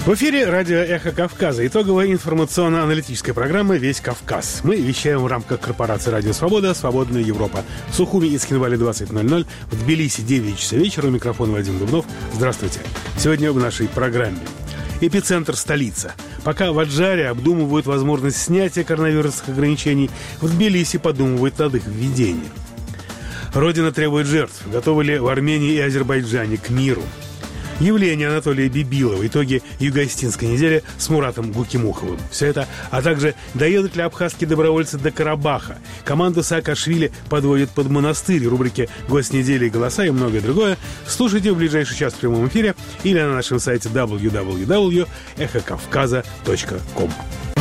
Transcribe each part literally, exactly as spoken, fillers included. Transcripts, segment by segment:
В эфире радио «Эхо Кавказа». Итоговая информационно-аналитическая программа «Весь Кавказ». Мы вещаем в рамках корпорации «Радио Свобода», «Свободная Европа». В Сухуми и Цхинвале двадцать ноль ноль, в Тбилиси девять часов вечера. У микрофона Вадим Дубнов. Здравствуйте. Сегодня в нашей программе. Эпицентр столица. Пока в Аджаре обдумывают возможность снятия коронавирусных ограничений, в Тбилиси подумывают над их введением. Родина требует жертв. Готовы ли в Армении и Азербайджане к миру? Явление Анатолия Бибилова. Итоги юго-осетинской недели с Муратом Гукимуховым. Все это, а также доедут ли абхазские добровольцы до Карабаха. Команду Саакашвили подводят под монастырь. Рубрики «Госнедели и голоса» и многое другое. Слушайте в ближайший час в прямом эфире или на нашем сайте дабл ю дабл ю дабл ю точка эхо кавказа точка ком.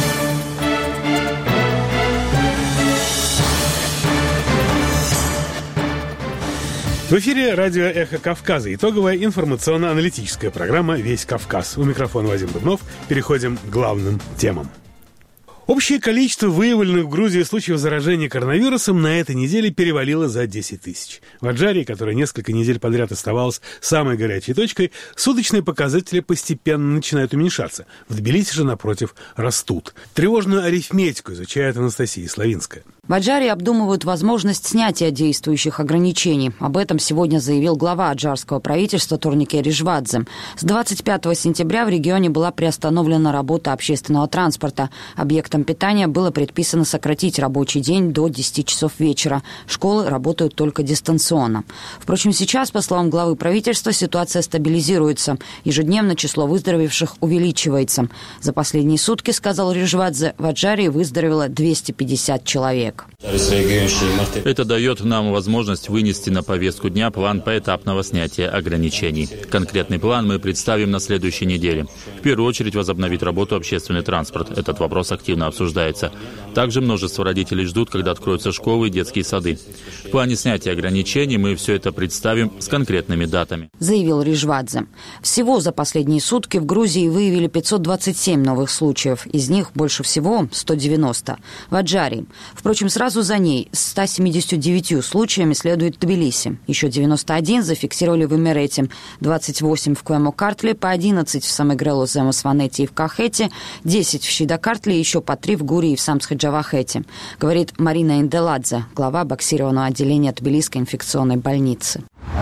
В эфире радио «Эхо Кавказа». Итоговая информационно-аналитическая программа «Весь Кавказ». У микрофона Вадим Дубнов. Переходим к главным темам. Общее количество выявленных в Грузии случаев заражения коронавирусом на этой неделе перевалило за десять тысяч. В Аджаре, которая несколько недель подряд оставалась самой горячей точкой, суточные показатели постепенно начинают уменьшаться. В Тбилиси же, напротив, растут. Тревожную арифметику изучает Анастасия Славинская. В Аджаре обдумывают возможность снятия действующих ограничений. Об этом сегодня заявил глава аджарского правительства Турнике Ришвадзе. С двадцать пятого сентября в регионе была приостановлена работа общественного транспорта. Объектам питания было предписано сократить рабочий день до десяти часов вечера. Школы работают только дистанционно. Впрочем, сейчас, по словам главы правительства, ситуация стабилизируется. Ежедневно число выздоровевших увеличивается. За последние сутки, сказал Ришвадзе, в Аджаре выздоровело двести пятьдесят человек. Это дает нам возможность вынести на повестку дня план поэтапного снятия ограничений. Конкретный план мы представим на следующей неделе. В первую очередь возобновить работу общественный транспорт. Этот вопрос активно обсуждается. Также множество родителей ждут, когда откроются школы и детские сады. В плане снятия ограничений мы все это представим с конкретными датами, заявил Ришвадзе. Всего за последние сутки в Грузии выявили пятьсот двадцать семь новых случаев. Из них больше всего сто девяносто в Аджаре. Впрочем, сразу за ней с ста семидесятью девятью случаями следует Тбилиси. Еще девяносто один зафиксировали в Имерете, двадцать восемь в Куэмо-Картле, по одиннадцать в Самыгрелу-Земосванете и в Кахете, десять в Щида-Картле и еще по три в Гури и в Самсхеджавахете, говорит Марина Инделадзе, глава боксированного отделения Тбилисской инфекционной больницы.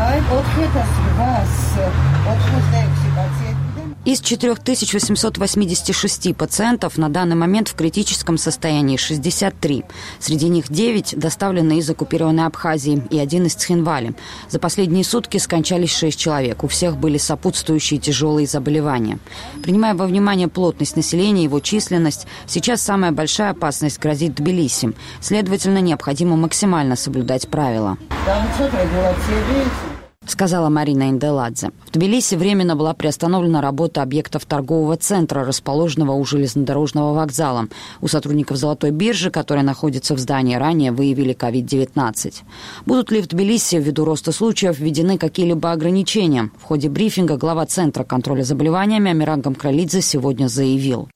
Из четыре тысячи восемьсот восемьдесят шесть пациентов на данный момент в критическом состоянии шестьдесят три. Среди них девять доставлены из оккупированной Абхазии и один из Цхинвали. За последние сутки скончались шесть человек. У всех были сопутствующие тяжелые заболевания. Принимая во внимание плотность населения и его численность, сейчас самая большая опасность грозит Тбилиси. Следовательно, необходимо максимально соблюдать правила, сказала Марина Инделадзе. В Тбилиси временно была приостановлена работа объектов торгового центра, расположенного у железнодорожного вокзала. У сотрудников Золотой биржи, которая находится в здании, ранее выявили ковид девятнадцать. Будут ли в Тбилиси ввиду роста случаев введены какие-либо ограничения? В ходе брифинга глава Центра контроля заболеваниями Амиран Гамкралидзе сегодня заявил.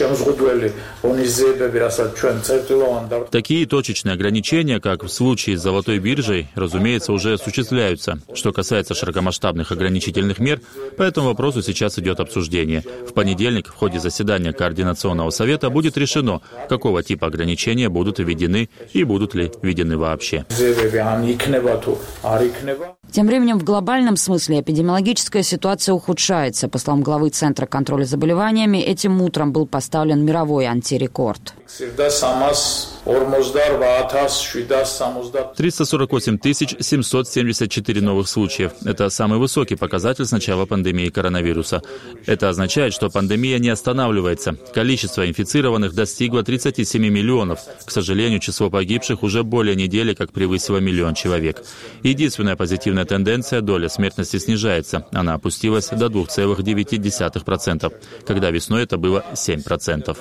Такие точечные ограничения, как в случае с Золотой биржей, разумеется, уже осуществляются. Что касается широкомасштабных ограничительных мер, по этому вопросу сейчас идет обсуждение. В понедельник в ходе заседания Координационного совета будет решено, какого типа ограничения будут введены и будут ли введены вообще. Тем временем в глобальном смысле эпидемиологическая ситуация ухудшается. По словам главы Центра контроля заболеваниями, этим утром был поставлен мировой антирекорд. триста сорок восемь тысяч семьсот семьдесят четыре новых случаев. Это самый высокий показатель с начала пандемии коронавируса. Это означает, что пандемия не останавливается. Количество инфицированных достигло тридцати семи миллионов. К сожалению, число погибших уже более недели как превысило миллион человек. Единственная позитивная тенденция – доля смертности снижается. Она опустилась до двух целых девяти десятых процента, когда весной это было семь процентов.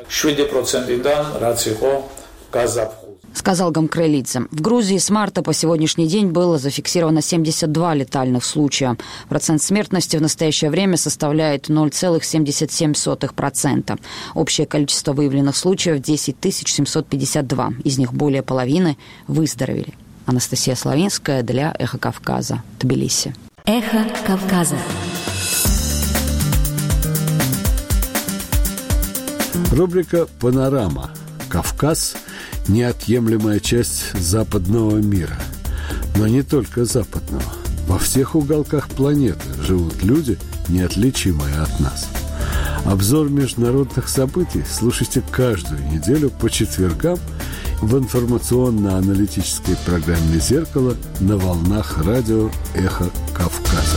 Сказал Гамкралидзе. В Грузии с марта по сегодняшний день было зафиксировано семьдесят два летальных случая. Процент смертности в настоящее время составляет ноль целых семьдесят семь сотых процента. Общее количество выявленных случаев десять тысяч семьсот пятьдесят два. Из них более половины выздоровели. Анастасия Славинская для «Эхо Кавказа», Тбилиси. «Эхо Кавказа». Рубрика «Панорама». Кавказ – неотъемлемая часть западного мира. Но не только западного. Во всех уголках планеты живут люди, неотличимые от нас. Обзор международных событий слушайте каждую неделю по четвергам в информационно-аналитической программе «Зеркало» на волнах радио «Эхо Кавказа».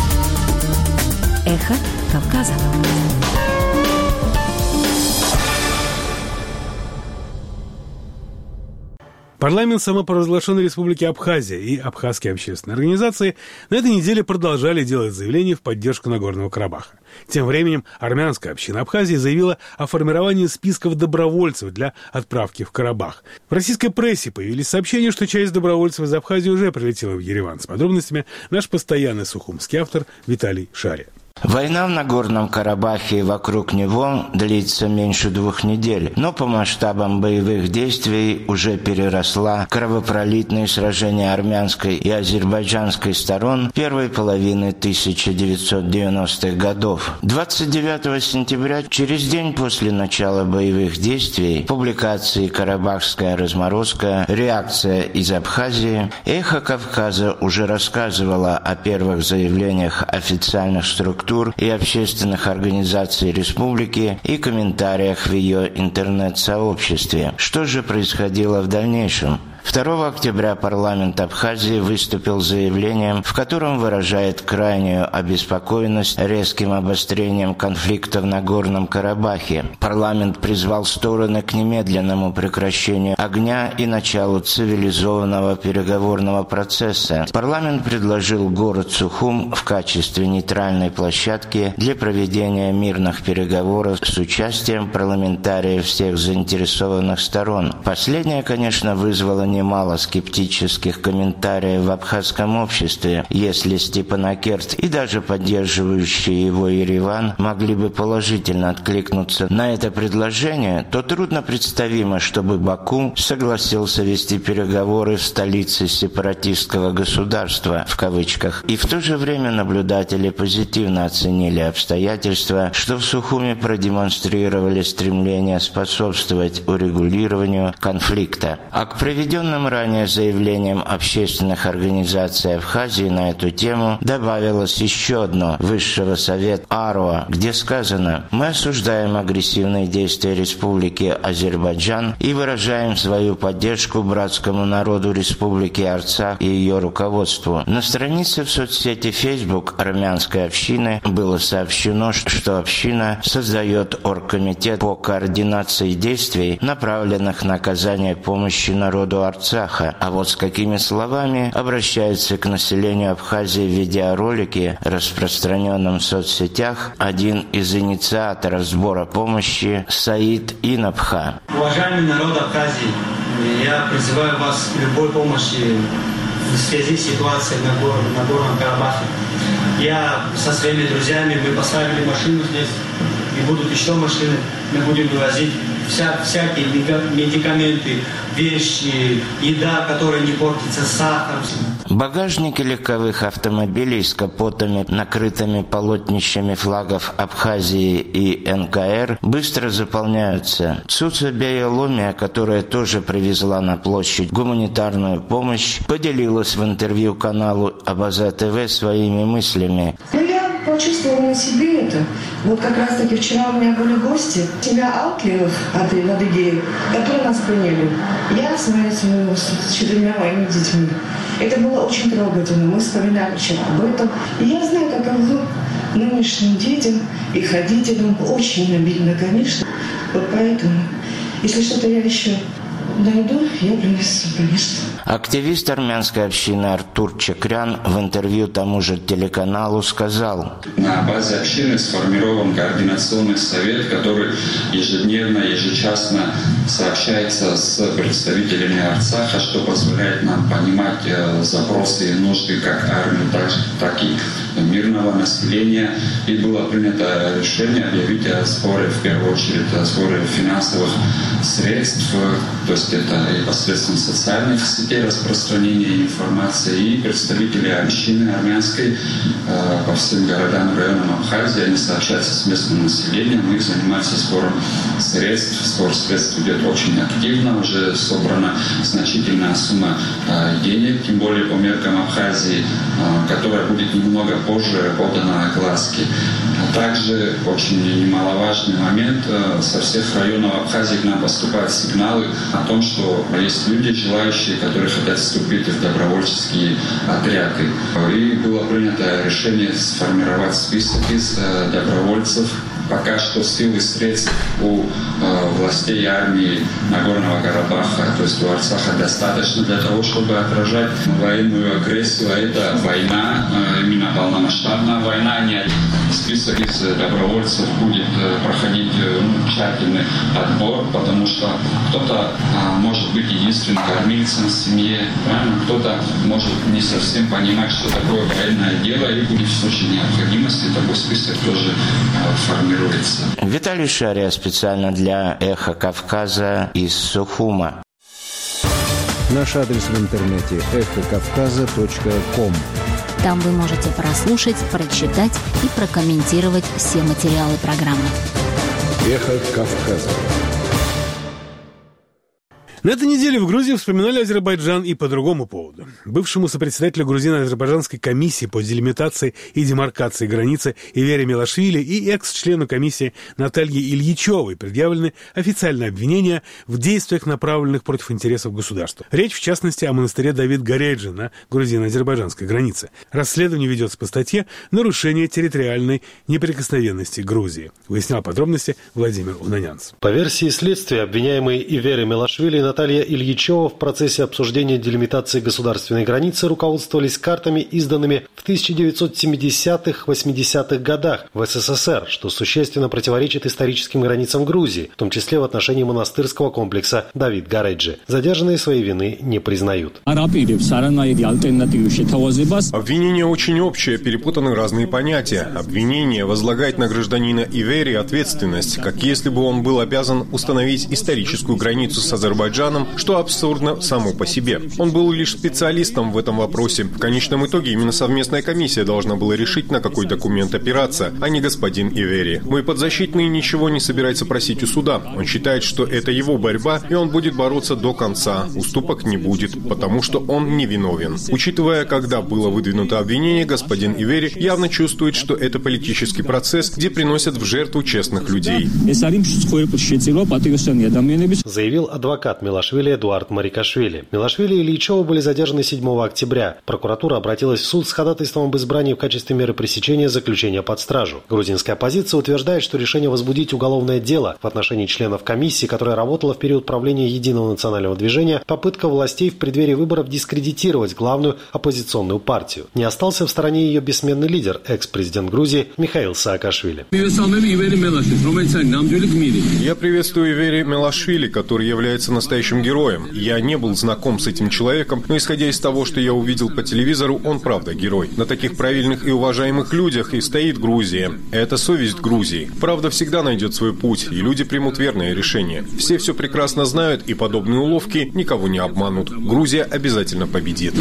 «Эхо Кавказа». Парламент самопровозглашенной республики Абхазия и абхазские общественные организации на этой неделе продолжали делать заявления в поддержку Нагорного Карабаха. Тем временем армянская община Абхазии заявила о формировании списков добровольцев для отправки в Карабах. В российской прессе появились сообщения, что часть добровольцев из Абхазии уже прилетела в Ереван. С подробностями наш постоянный сухумский автор Виталий Шария. Война в Нагорном Карабахе и вокруг него длится меньше двух недель, но по масштабам боевых действий уже переросла кровопролитные сражения армянской и азербайджанской сторон первой половины тысяча девятьсот девяностых годов. двадцать девятого сентября, через день после начала боевых действий, публикации «Карабахская разморозка. Реакция из Абхазии», «Эхо Кавказа» уже рассказывала о первых заявлениях официальных структур и общественных организаций республики и комментариях в ее интернет-сообществе. Что же происходило в дальнейшем? второго октября парламент Абхазии выступил с заявлением, в котором выражает крайнюю обеспокоенность резким обострением конфликта в Нагорном Карабахе. Парламент призвал стороны к немедленному прекращению огня и началу цивилизованного переговорного процесса. Парламент предложил город Сухум в качестве нейтральной площадки для проведения мирных переговоров с участием парламентариев всех заинтересованных сторон. Последнее, конечно, вызвало немало скептических комментариев в абхазском обществе. Если Степанакерт и даже поддерживающий его Ереван могли бы положительно откликнуться на это предложение, то трудно представимо, чтобы Баку согласился вести переговоры в столице сепаратистского государства, в кавычках. И в то же время наблюдатели позитивно оценили обстоятельства, что в Сухуме продемонстрировали стремление способствовать урегулированию конфликта. А к проведению ранее заявлением общественных организаций Абхазии на эту тему добавилось еще одно Высшего совета АРОА, где сказано: «Мы осуждаем агрессивные действия Республики Азербайджан и выражаем свою поддержку братскому народу Республики Арцах и ее руководству». На странице в соцсети Facebook армянской общины было сообщено, что община создает оргкомитет по координации действий, направленных на оказание помощи народу Арцаха. А вот с какими словами обращается к населению Абхазии в видеоролике, распространенном в соцсетях, один из инициаторов сбора помощи Саид Инабха. Уважаемый народ Абхазии, я призываю вас к любой помощи в связи с ситуацией на Нагорном, Нагорном Карабахе. Я со своими друзьями, мы поставили машину здесь, и будут еще машины, мы будем вывозить вся, всякие медикаменты, вещи, еда, которая не портится, сахар. Багажники легковых автомобилей с капотами, накрытыми полотнищами флагов Абхазии и эн ка эр, быстро заполняются. Цуца Беяломия, которая тоже привезла на площадь гуманитарную помощь, поделилась в интервью каналу Абаза ТВ своими мыслями. Почувствовала на себе это. Вот как раз таки вчера у меня были гости, семья Алклиев от Адыгеи, которые нас приняли. Я с, моей, с четырьмя моими детьми. Это было очень трогательно. Мы вспоминали вчера об этом. И я знаю, каково нынешним детям, их родителям. Очень обидно, конечно. Вот поэтому, если что-то я еще найду, я принесу, конечно. Активист армянской общины Артур Чекрян в интервью тому же телеканалу сказал: на базе общины сформирован координационный совет, который ежедневно, ежечасно сообщается с представителями Арцаха, что позволяет нам понимать запросы и нужды как армии, так, так и мирного населения. И было принято решение объявить о сборе, в первую очередь, о сборе финансовых средств, то есть есть это и посредством социальных сетей распространения информации, и представители общины армянской по всем городам и районам Абхазии, они сообщаются с местным населением, их занимаются сбором средств. Сбор средств идет очень активно, уже собрана значительная сумма денег, тем более по меркам Абхазии, которая будет немного позже подана огласке. Также очень немаловажный момент, со всех районов Абхазии к нам поступают сигналы о том, что есть люди, желающие, которые хотят вступить в добровольческие отряды. И было принято решение сформировать список из добровольцев. Пока что сил и средств у э, властей армии Нагорного Карабаха, то есть у Арцаха, достаточно для того, чтобы отражать военную агрессию. А это война, э, именно полномасштабная война. Не один список из добровольцев будет э, проходить э, ну, тщательный отбор, потому что кто-то э, может быть единственным кормильцем в семье, правильно? Кто-то может не совсем понимать, что такое военное дело, и будет в случае необходимости такой список тоже э, формировать. Виталий Шария специально для «Эхо Кавказа» из Сухума. Наш адрес в интернете эхо кавказа точка ком. Там вы можете прослушать, прочитать и прокомментировать все материалы программы. «Эхо Кавказа». На этой неделе в Грузии вспоминали Азербайджан и по другому поводу. Бывшему сопредседателю грузино-азербайджанской комиссии по делимитации и демаркации границы Ивере Мелашвили и экс-члену комиссии Наталье Ильичевой предъявлены официальные обвинения в действиях, направленных против интересов государства. Речь, в частности, о монастыре Давид Гареджи на грузино-азербайджанской границе. Расследование ведется по статье «Нарушение территориальной неприкосновенности Грузии». Выяснял подробности Владимир Унанянц. По версии следствия, обвиняемые Ивере Мелашвили и Наталья Ильичева в процессе обсуждения делимитации государственной границы руководствовались картами, изданными в тысяча девятьсот семидесятых-восьмидесятых годах в СССР, что существенно противоречит историческим границам Грузии, в том числе в отношении монастырского комплекса Давид Гареджи. Задержанные своей вины не признают. Обвинение очень общее, перепутаны разные понятия. Обвинение возлагает на гражданина Ивери ответственность, как если бы он был обязан установить историческую границу с Азербайджаном, что абсурдно само по себе. Он был лишь специалистом в этом вопросе. В конечном итоге именно совместная комиссия должна была решить, на какой документ опираться, а не господин Ивери. Мой подзащитный ничего не собирается просить у суда. Он считает, что это его борьба, и он будет бороться до конца. Уступок не будет, потому что он невиновен. Учитывая, когда было выдвинуто обвинение, господин Ивери явно чувствует, что это политический процесс, где приносят в жертву честных людей. Заявил адвокат Мелашвили Эдуард Марикашвили. Мелашвили и Ильичева были задержаны седьмого октября. Прокуратура обратилась в суд с ходатайством об избрании в качестве меры пресечения заключения под стражу. Грузинская оппозиция утверждает, что решение возбудить уголовное дело в отношении членов комиссии, которая работала в период правления Единого национального движения, попытка властей в преддверии выборов дискредитировать главную оппозиционную партию. Не остался в стороне ее бессменный лидер, экс-президент Грузии Михаил Саакашвили. Я приветствую Ивери Мелашвили, который является настоящим героем. Я не был знаком с этим человеком, но исходя из того, что я увидел по телевизору, он правда герой. На таких правильных и уважаемых людях и стоит Грузия. Это совесть Грузии. Правда всегда найдет свой путь, и люди примут верное решение. Все все прекрасно знают, и подобные уловки никого не обманут. Грузия обязательно победит.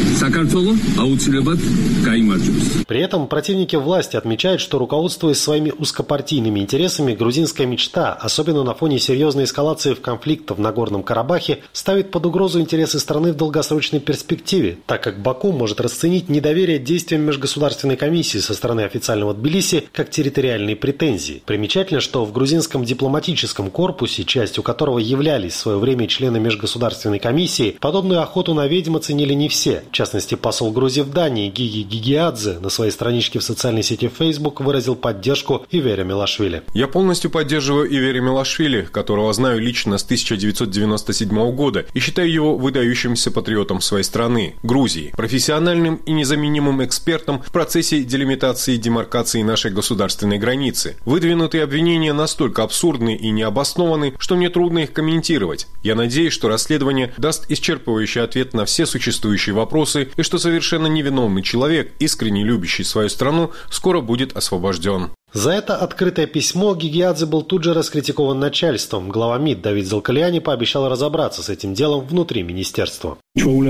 При этом противники власти отмечают, что, руководствуясь своими узкопартийными интересами, грузинская мечта, особенно на фоне серьезной эскалации в конфликта в Нагорном Карабахе, ставит под угрозу интересы страны в долгосрочной перспективе, так как Баку может расценить недоверие действиям межгосударственной комиссии со стороны официального Тбилиси как территориальные претензии. Примечательно, что в грузинском дипломатическом корпусе, частью которого являлись в свое время члены межгосударственной комиссии, подобную охоту на ведьм оценили не все. В частности, посол Грузии в Дании Гиги Гигиадзе на своей страничке в социальной сети Facebook выразил поддержку Ивере Мелашвили. Я полностью поддерживаю Ивере Мелашвили, которого знаю лично с тысяча девятьсот девяносто седьмого года, и считаю его выдающимся патриотом своей страны, Грузии, профессиональным и незаменимым экспертом в процессе делимитации и демаркации нашей государственной границы. Выдвинутые обвинения настолько абсурдны и необоснованы, что мне трудно их комментировать. Я надеюсь, что расследование даст исчерпывающий ответ на все существующие вопросы и что совершенно невиновный человек, искренне любящий свою страну, скоро будет освобожден. За это открытое письмо Гигиадзе был тут же раскритикован начальством. Глава МИД Давид Залкалиани пообещал разобраться с этим делом внутри министерства. Я был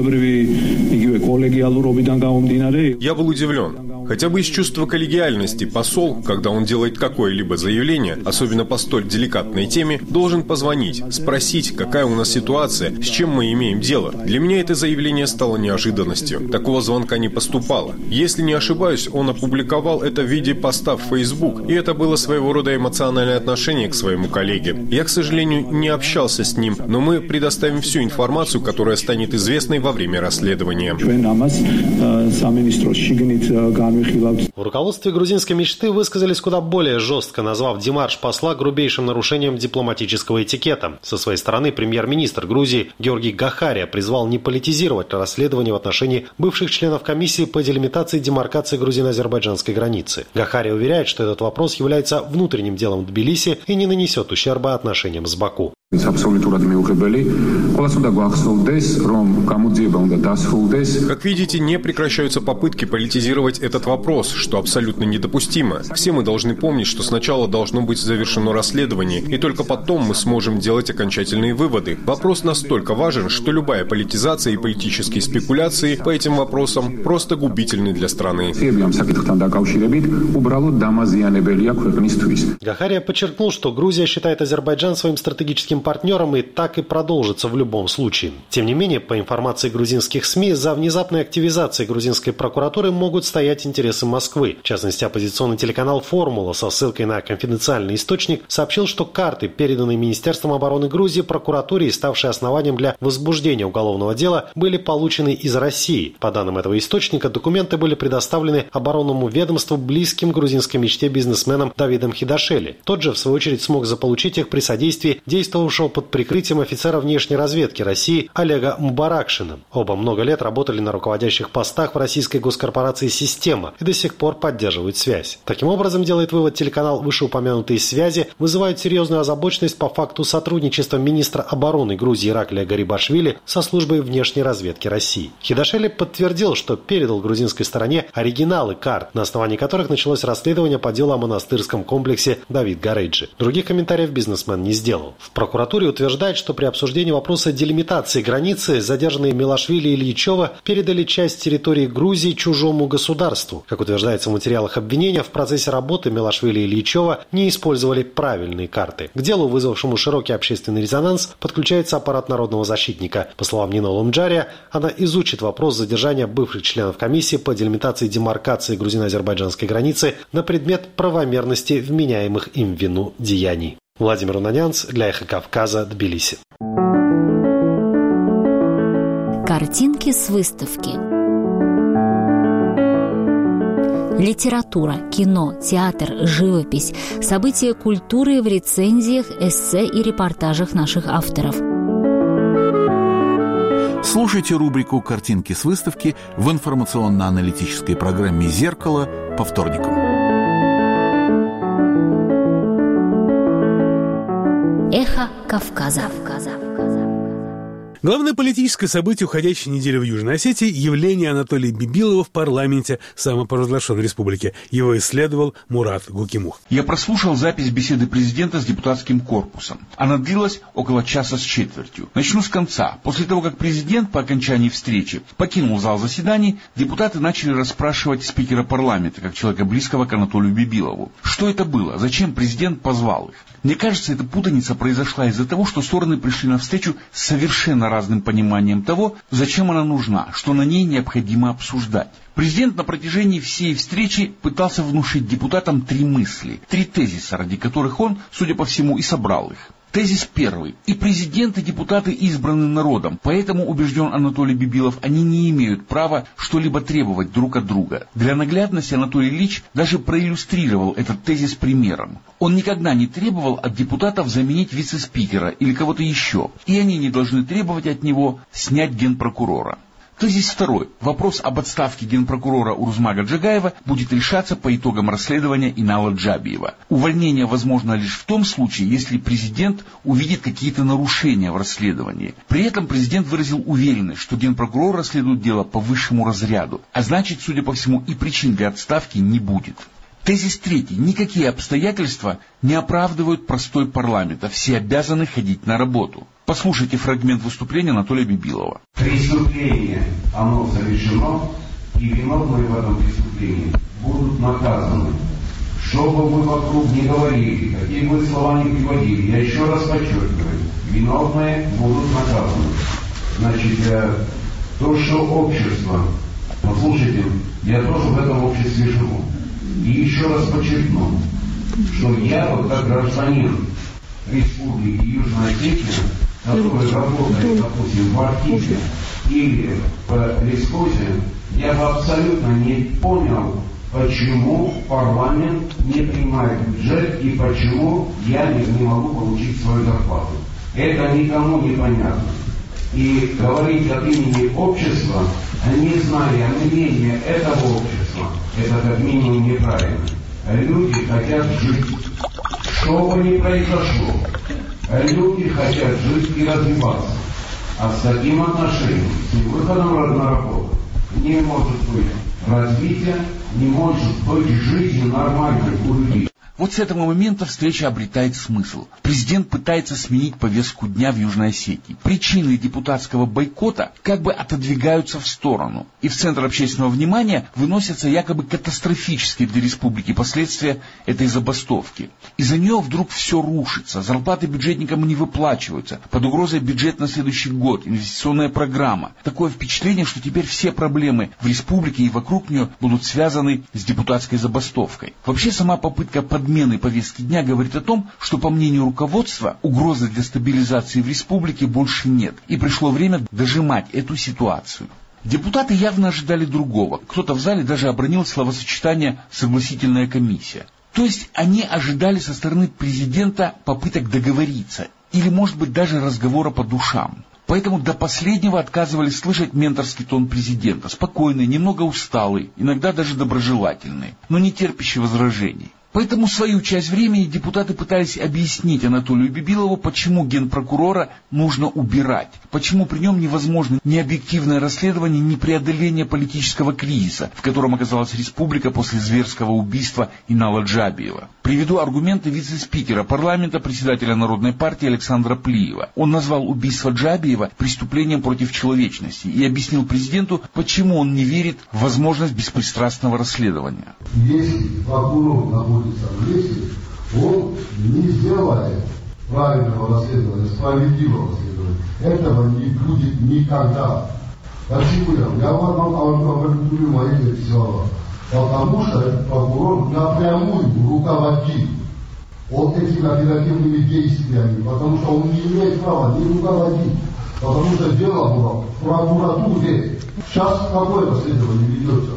удивлен. Хотя бы из чувства коллегиальности посол, когда он делает какое-либо заявление, особенно по столь деликатной теме, должен позвонить, спросить, какая у нас ситуация, с чем мы имеем дело. Для меня это заявление стало неожиданностью. Такого звонка не поступало. Если не ошибаюсь, он опубликовал это в виде поста в Facebook, и это было своего рода эмоциональное отношение к своему коллеге. Я, к сожалению, не общался с ним, но мы предоставим всю информацию, которая станет известной во время расследования. В руководстве грузинской мечты высказались куда более жестко, назвав демарш посла грубейшим нарушением дипломатического этикета. Со своей стороны премьер-министр Грузии Георгий Гахария призвал не политизировать расследование в отношении бывших членов комиссии по делимитации и демаркации грузино-азербайджанской границы. Гахария уверяет, что этот вопрос является внутренним делом Тбилиси и не нанесет ущерба отношениям с Баку. Как видите, не прекращаются попытки политизировать этот вопрос, что абсолютно недопустимо. Все мы должны помнить, что сначала должно быть завершено расследование, и только потом мы сможем делать окончательные выводы. Вопрос настолько важен, что любая политизация и политические спекуляции по этим вопросам просто губительны для страны. Гахария подчеркнул, что Грузия считает Азербайджан своим стратегическим партнером и так и продолжится в любом случае. Тем не менее, по информации грузинских СМИ, за внезапной активизацией грузинской прокуратуры могут стоять интересы Москвы. В частности, оппозиционный телеканал «Формула» со ссылкой на конфиденциальный источник сообщил, что карты, переданные Министерством обороны Грузии прокуратуре и ставшие основанием для возбуждения уголовного дела, были получены из России. По данным этого источника, документы были предоставлены оборонному ведомству близким грузинской мечте бизнесменам Давидом Хидашели. Тот же, в свою очередь, смог заполучить их при содействии действовавшего под прикрытием офицера внешней разведки России Олега Мбаракшина. Оба много лет работали на руководящих постах в российской госкорпорации «Система» и до сих пор поддерживают связь. Таким образом, делает вывод телеканал, вышеупомянутые связи вызывают серьезную озабоченность по факту сотрудничества министра обороны Грузии Ираклия Гарибашвили со службой внешней разведки России. Хидашели подтвердил, что передал грузинской стороне оригиналы карт, на основании которых началось расследование по делу о монастырском комплексе Давид Гарейджи. Других комментариев бизнесмен не сделал. В прокуратуре утверждает, что при обсуждении вопроса делимитации границы задержанные Милашвили и Ильичева передали часть территории Грузии чужому государству. Как утверждается в материалах обвинения, в процессе работы Милашвили и Ильичева не использовали правильные карты. К делу, вызвавшему широкий общественный резонанс, подключается аппарат народного защитника. По словам Нина Лумджария, она изучит вопрос задержания бывших членов комиссии по делимитации и демаркации грузино-азербайджанской границы на предмет правомерности вменяемых им в вину деяний. Владимир Унанянц для «Эхо Кавказа», Тбилиси. Картинки с выставки. Литература, кино, театр, живопись, события культуры в рецензиях, эссе и репортажах наших авторов. Слушайте рубрику «Картинки с выставки» в информационно-аналитической программе «Зеркало» по вторникам. Эхо Кавказа. Главное политическое событие уходящей недели в Южной Осетии – явление Анатолия Бибилова в парламенте самопровозглашенной республики. Его исследовал Мурат Гукимух. Я прослушал запись беседы президента с депутатским корпусом. Она длилась около часа с четвертью. Начну с конца. После того, как президент по окончании встречи покинул зал заседаний, депутаты начали расспрашивать спикера парламента, как человека близкого к Анатолию Бибилову. Что это было? Зачем президент позвал их? Мне кажется, эта путаница произошла из-за того, что стороны пришли на встречу с совершенно разным пониманием того, зачем она нужна, что на ней необходимо обсуждать. Президент на протяжении всей встречи пытался внушить депутатам три мысли, три тезиса, ради которых он, судя по всему, и собрал их. Тезис первый. И президент, и депутаты избраны народом, поэтому, убежден Анатолий Бибилов, они не имеют права что-либо требовать друг от друга. Для наглядности Анатолий Ильич даже проиллюстрировал этот тезис примером. Он никогда не требовал от депутатов заменить вице-спикера или кого-то еще, и они не должны требовать от него снять генпрокурора. Тезис второй. Вопрос об отставке генпрокурора Урузмага Джагаева будет решаться по итогам расследования Инала Джабиева. Увольнение возможно лишь в том случае, если президент увидит какие-то нарушения в расследовании. При этом президент выразил уверенность, что генпрокурор расследует дело по высшему разряду, а значит, судя по всему, и причин для отставки не будет. Тезис третий. Никакие обстоятельства не оправдывают простой парламента. Все обязаны ходить на работу. Послушайте фрагмент выступления Анатолия Бибилова. Преступление, оно совершено, и виновные в этом преступлении будут наказаны. Что бы вы вокруг не говорили, какие бы слова не приводили, я еще раз подчеркиваю, виновные будут наказаны. Значит, то, что общество, послушайте, я тоже в этом обществе живу. И еще раз подчеркну, что я вот как гражданин Республики Южная Осетия, который работает, допустим, в Архиве или в лесхозе, я бы абсолютно не понял, почему парламент не принимает бюджет и почему я не, не могу получить свою зарплату. Это никому не понятно. И говорить от имени общества, не зная мнения этого общества, это как минимум неправильно. Люди хотят жить. Что бы ни произошло, люди хотят жить и развиваться. А с таким отношением, с выходом на работу, не может быть развития, не может быть жизни нормальной у людей. Вот с этого момента встреча обретает смысл. Президент пытается сменить повестку дня в Южной Осетии. Причины депутатского бойкота как бы отодвигаются в сторону. И в центр общественного внимания выносятся якобы катастрофические для республики последствия этой забастовки. Из-за нее вдруг все рушится. Зарплаты бюджетникам не выплачиваются. Под угрозой бюджет на следующий год. Инвестиционная программа. Такое впечатление, что теперь все проблемы в республике и вокруг нее будут связаны с депутатской забастовкой. Вообще сама попытка подмены Отмены повестки дня говорит о том, что, по мнению руководства, угрозы для стабилизации в республике больше нет. И пришло время дожимать эту ситуацию. Депутаты явно ожидали другого. Кто-то в зале даже обронил словосочетание «согласительная комиссия». То есть они ожидали со стороны президента попыток договориться. Или, может быть, даже разговора по душам. Поэтому до последнего отказывались слышать менторский тон президента. Спокойный, немного усталый, иногда даже доброжелательный, но не терпящий возражений. Поэтому свою часть времени депутаты пытались объяснить Анатолию Бибилову, почему генпрокурора нужно убирать, почему при нем невозможно ни объективное расследование, ни преодоление политического кризиса, в котором оказалась республика после зверского убийства Инала Джабиева. Приведу аргументы вице-спикера парламента, председателя Народной партии Александра Плиева. Он назвал убийство Джабиева преступлением против человечности и объяснил президенту, почему он не верит в возможность беспристрастного расследования. Если прокурор находится в лесе, он не сделает правильного расследования, справедливого расследования. Этого не будет никогда. Почему я? Я вам аргументирую мои эти слова. Потому что этот прокурор напрямую руководит вот этими оперативными действиями, потому что он не имеет права не руководить, потому что дело было в прокуратуре. Сейчас какое расследование ведется?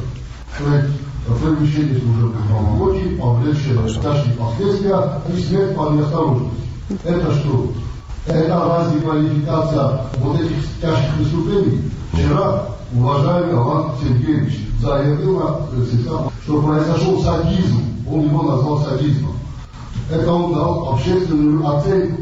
Совмещение служебных полномочий, повлекшее тяжкие последствия и смерть по неосторожности. Это что? Это разве квалификация вот этих тяжких преступлений? Вчера уважаемый Иван Сергеевич заявил, что произошел садизм. Он его назвал садизмом. Это он дал общественную оценку.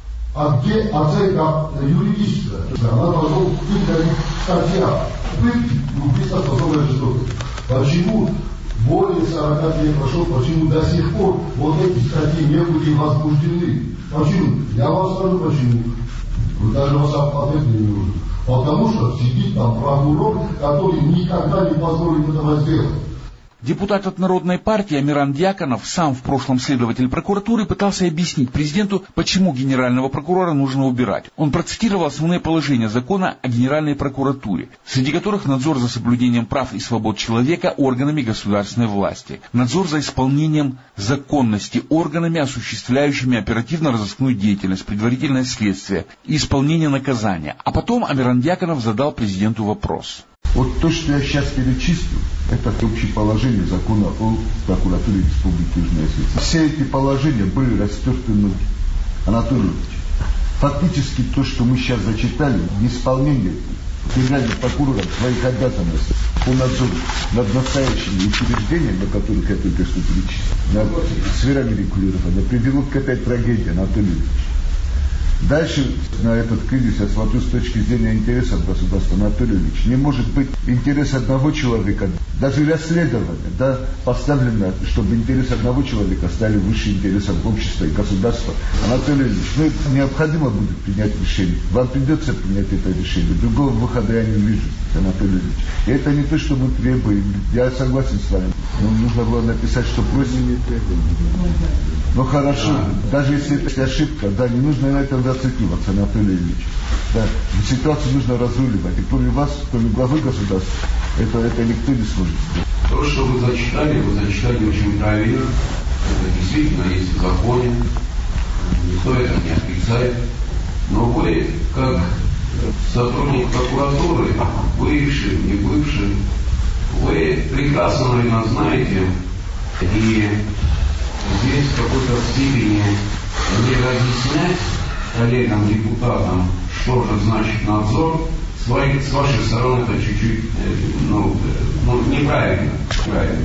А где оценка юридическая? Она должна быть в статьях. Пытки, убийство, способное жестокость. Почему более сорока лет прошло, почему до сих пор вот эти статьи не были возбуждены? Почему? Я вам скажу почему. Вы даже вас ответить не нужно. Потому что сидит там прокурор, который никогда не позволит этого сделать. Депутат от Народной партии Амиран Дьяконов, сам в прошлом следователь прокуратуры, пытался объяснить президенту, почему генерального прокурора нужно убирать. Он процитировал основные положения закона о Генеральной прокуратуре, среди которых надзор за соблюдением прав и свобод человека органами государственной власти, надзор за исполнением законности органами, осуществляющими оперативно-розыскную деятельность, предварительное следствие и исполнение наказания. А потом Амиран Дьяконов задал президенту вопрос. Вот то, что я сейчас перечислю, это общее положение закона о прокуратуре Республики Южная Осетия. Все эти положения были растерты ноги. Анатолий Ильич, фактически то, что мы сейчас зачитали, неисполнение генеральным прокурором своих обязанностей по надзору над настоящими учреждениями, на которых я только что перечислил, над сферами регулирования, приведут к этой трагедии, Анатолий Ильич. Дальше на этот кризис я смотрю с точки зрения интересов государства, Анатолий Ильич. Не может быть интерес одного человека, даже расследование, да, поставлено, чтобы интерес одного человека стали выше интересов общества и государства. Анатолий Ильич, ну, необходимо будет принять решение. Вам придется принять это решение. Другого выхода я не вижу, Анатолий Ильич. И это не то, что мы требуем. Я согласен с вами. Но нужно было написать, что просим. Ну хорошо, даже если это ошибка, да, не нужно на этом зацикливаться, Анатолий Ильич. Да, ситуацию нужно разруливать. И кроме вас, кроме главы государства, это, это никто не сможет. То, что вы зачитали, вы зачитали очень правильно. Это действительно есть в законе. Никто это не отрицает. Но вы, как сотрудник прокуратуры, бывший, не бывший, вы прекрасно, наверное, знаете, и здесь в какой-то степени не разъяснять коллегам, депутатам, что же значит надзор, с вашей, с вашей стороны это чуть-чуть ну, ну, неправильно. Правильно.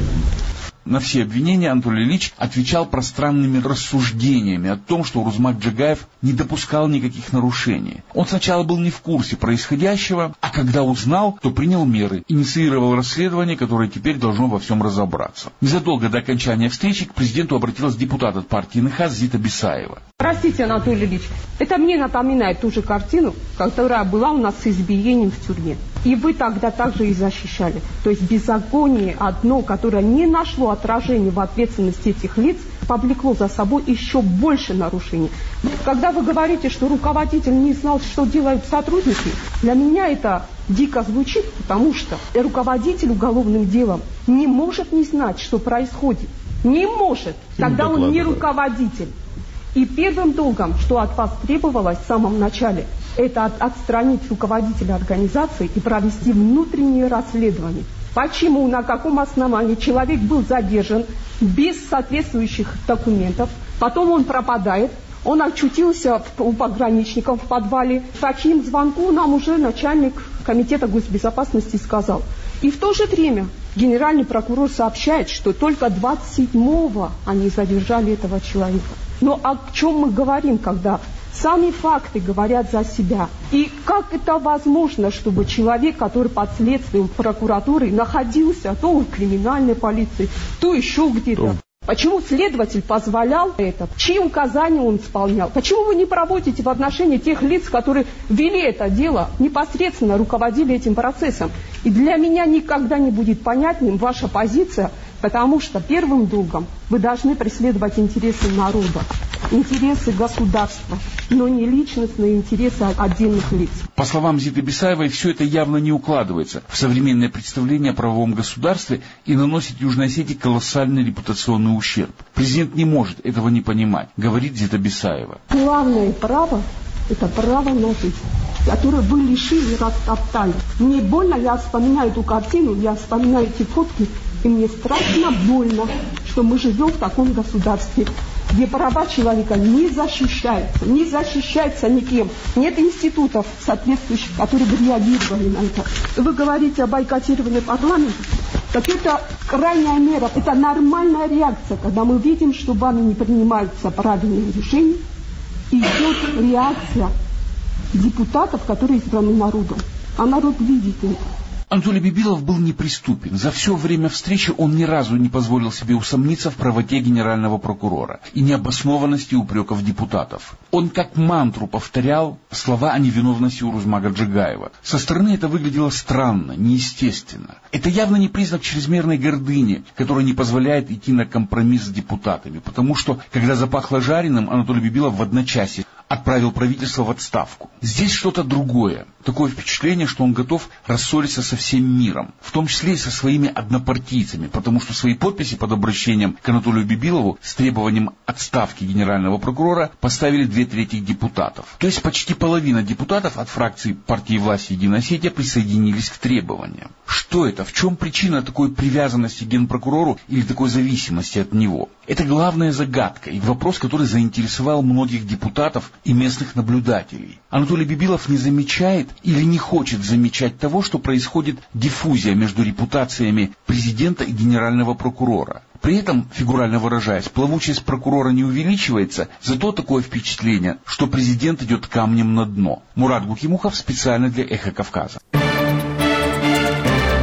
На все обвинения Анатолий Ильич отвечал пространными рассуждениями о том, что Урузмак Джагаев не допускал никаких нарушений. Он сначала был не в курсе происходящего, а когда узнал, то принял меры, инициировал расследование, которое теперь должно во всем разобраться. Незадолго до окончания встречи к президенту обратилась депутат от партии НХ Зита Бисаева. Простите, Анатолий Ильич, это мне напоминает ту же картину, которая была у нас с избиением в тюрьме. И вы тогда также и защищали. То есть беззаконие одно, которое не нашло отражения в ответственности этих лиц, повлекло за собой еще больше нарушений. Когда вы говорите, что руководитель не знал, что делают сотрудники, для меня это дико звучит, потому что руководитель уголовным делом не может не знать, что происходит. Не может, когда он не руководитель. И первым долгом, что от вас требовалось в самом начале, это от, отстранить руководителя организации и провести внутреннее расследование. Почему, на каком основании человек был задержан без соответствующих документов, потом он пропадает, он очутился в, у пограничников в подвале. Таким звонку нам уже начальник комитета госбезопасности сказал. И в то же время генеральный прокурор сообщает, что только двадцать седьмого они задержали этого человека. Но о чем мы говорим, когда сами факты говорят за себя? И как это возможно, чтобы человек, который под следствием прокуратуры находился то в криминальной полиции, то еще где-то? Почему следователь позволял это? Чьи указания он исполнял? Почему вы не проводите в отношении тех лиц, которые вели это дело, непосредственно руководили этим процессом? И для меня никогда не будет понятным ваша позиция, потому что первым долгом вы должны преследовать интересы народа, интересы государства, но не личностные интересы отдельных лиц. По словам Зиты Бисаевой, все это явно не укладывается в современное представление о правовом государстве и наносит Южной Осетии колоссальный репутационный ущерб. Президент не может этого не понимать, говорит Зита Бисаева. Главное право – это право на жизнь, которое вы лишили, растоптали. Мне больно, я вспоминаю эту картину, я вспоминаю эти фотки, и мне страшно больно, что мы живем в таком государстве, где права человека не защищаются, не защищаются никем. Нет институтов соответствующих, которые бы реагировали на это. Вы говорите о бойкотировании парламента. Так это крайняя мера, это нормальная реакция, когда мы видим, что вами не принимаются правильные решения, и идет реакция депутатов, которые избраны народом. А народ видит это. Анатолий Бибилов был неприступен. За все время встречи он ни разу не позволил себе усомниться в правоте генерального прокурора и необоснованности упреков депутатов. Он как мантру повторял слова о невиновности Урузмага Джагаева. Со стороны это выглядело странно, неестественно. Это явно не признак чрезмерной гордыни, которая не позволяет идти на компромисс с депутатами, потому что, когда запахло жареным, Анатолий Бибилов в одночасье отправил правительство в отставку. Здесь что-то другое. Такое впечатление, что он готов рассориться со всем миром, в том числе и со своими однопартийцами, потому что свои подписи под обращением к Анатолию Бибилову с требованием отставки генерального прокурора поставили две трети депутатов. То есть почти половина депутатов от фракции партии власти «Единая Осетия» присоединились к требованиям. Что это? В чем причина такой привязанности к генпрокурору или такой зависимости от него? Это главная загадка и вопрос, который заинтересовал многих депутатов и местных наблюдателей. Анатолий Бибилов не замечает или не хочет замечать того, что происходит диффузия между репутациями президента и генерального прокурора. При этом, фигурально выражаясь, плавучесть прокурора не увеличивается, зато такое впечатление, что президент идет камнем на дно. Мурат Гукимухов специально для «Эхо Кавказа».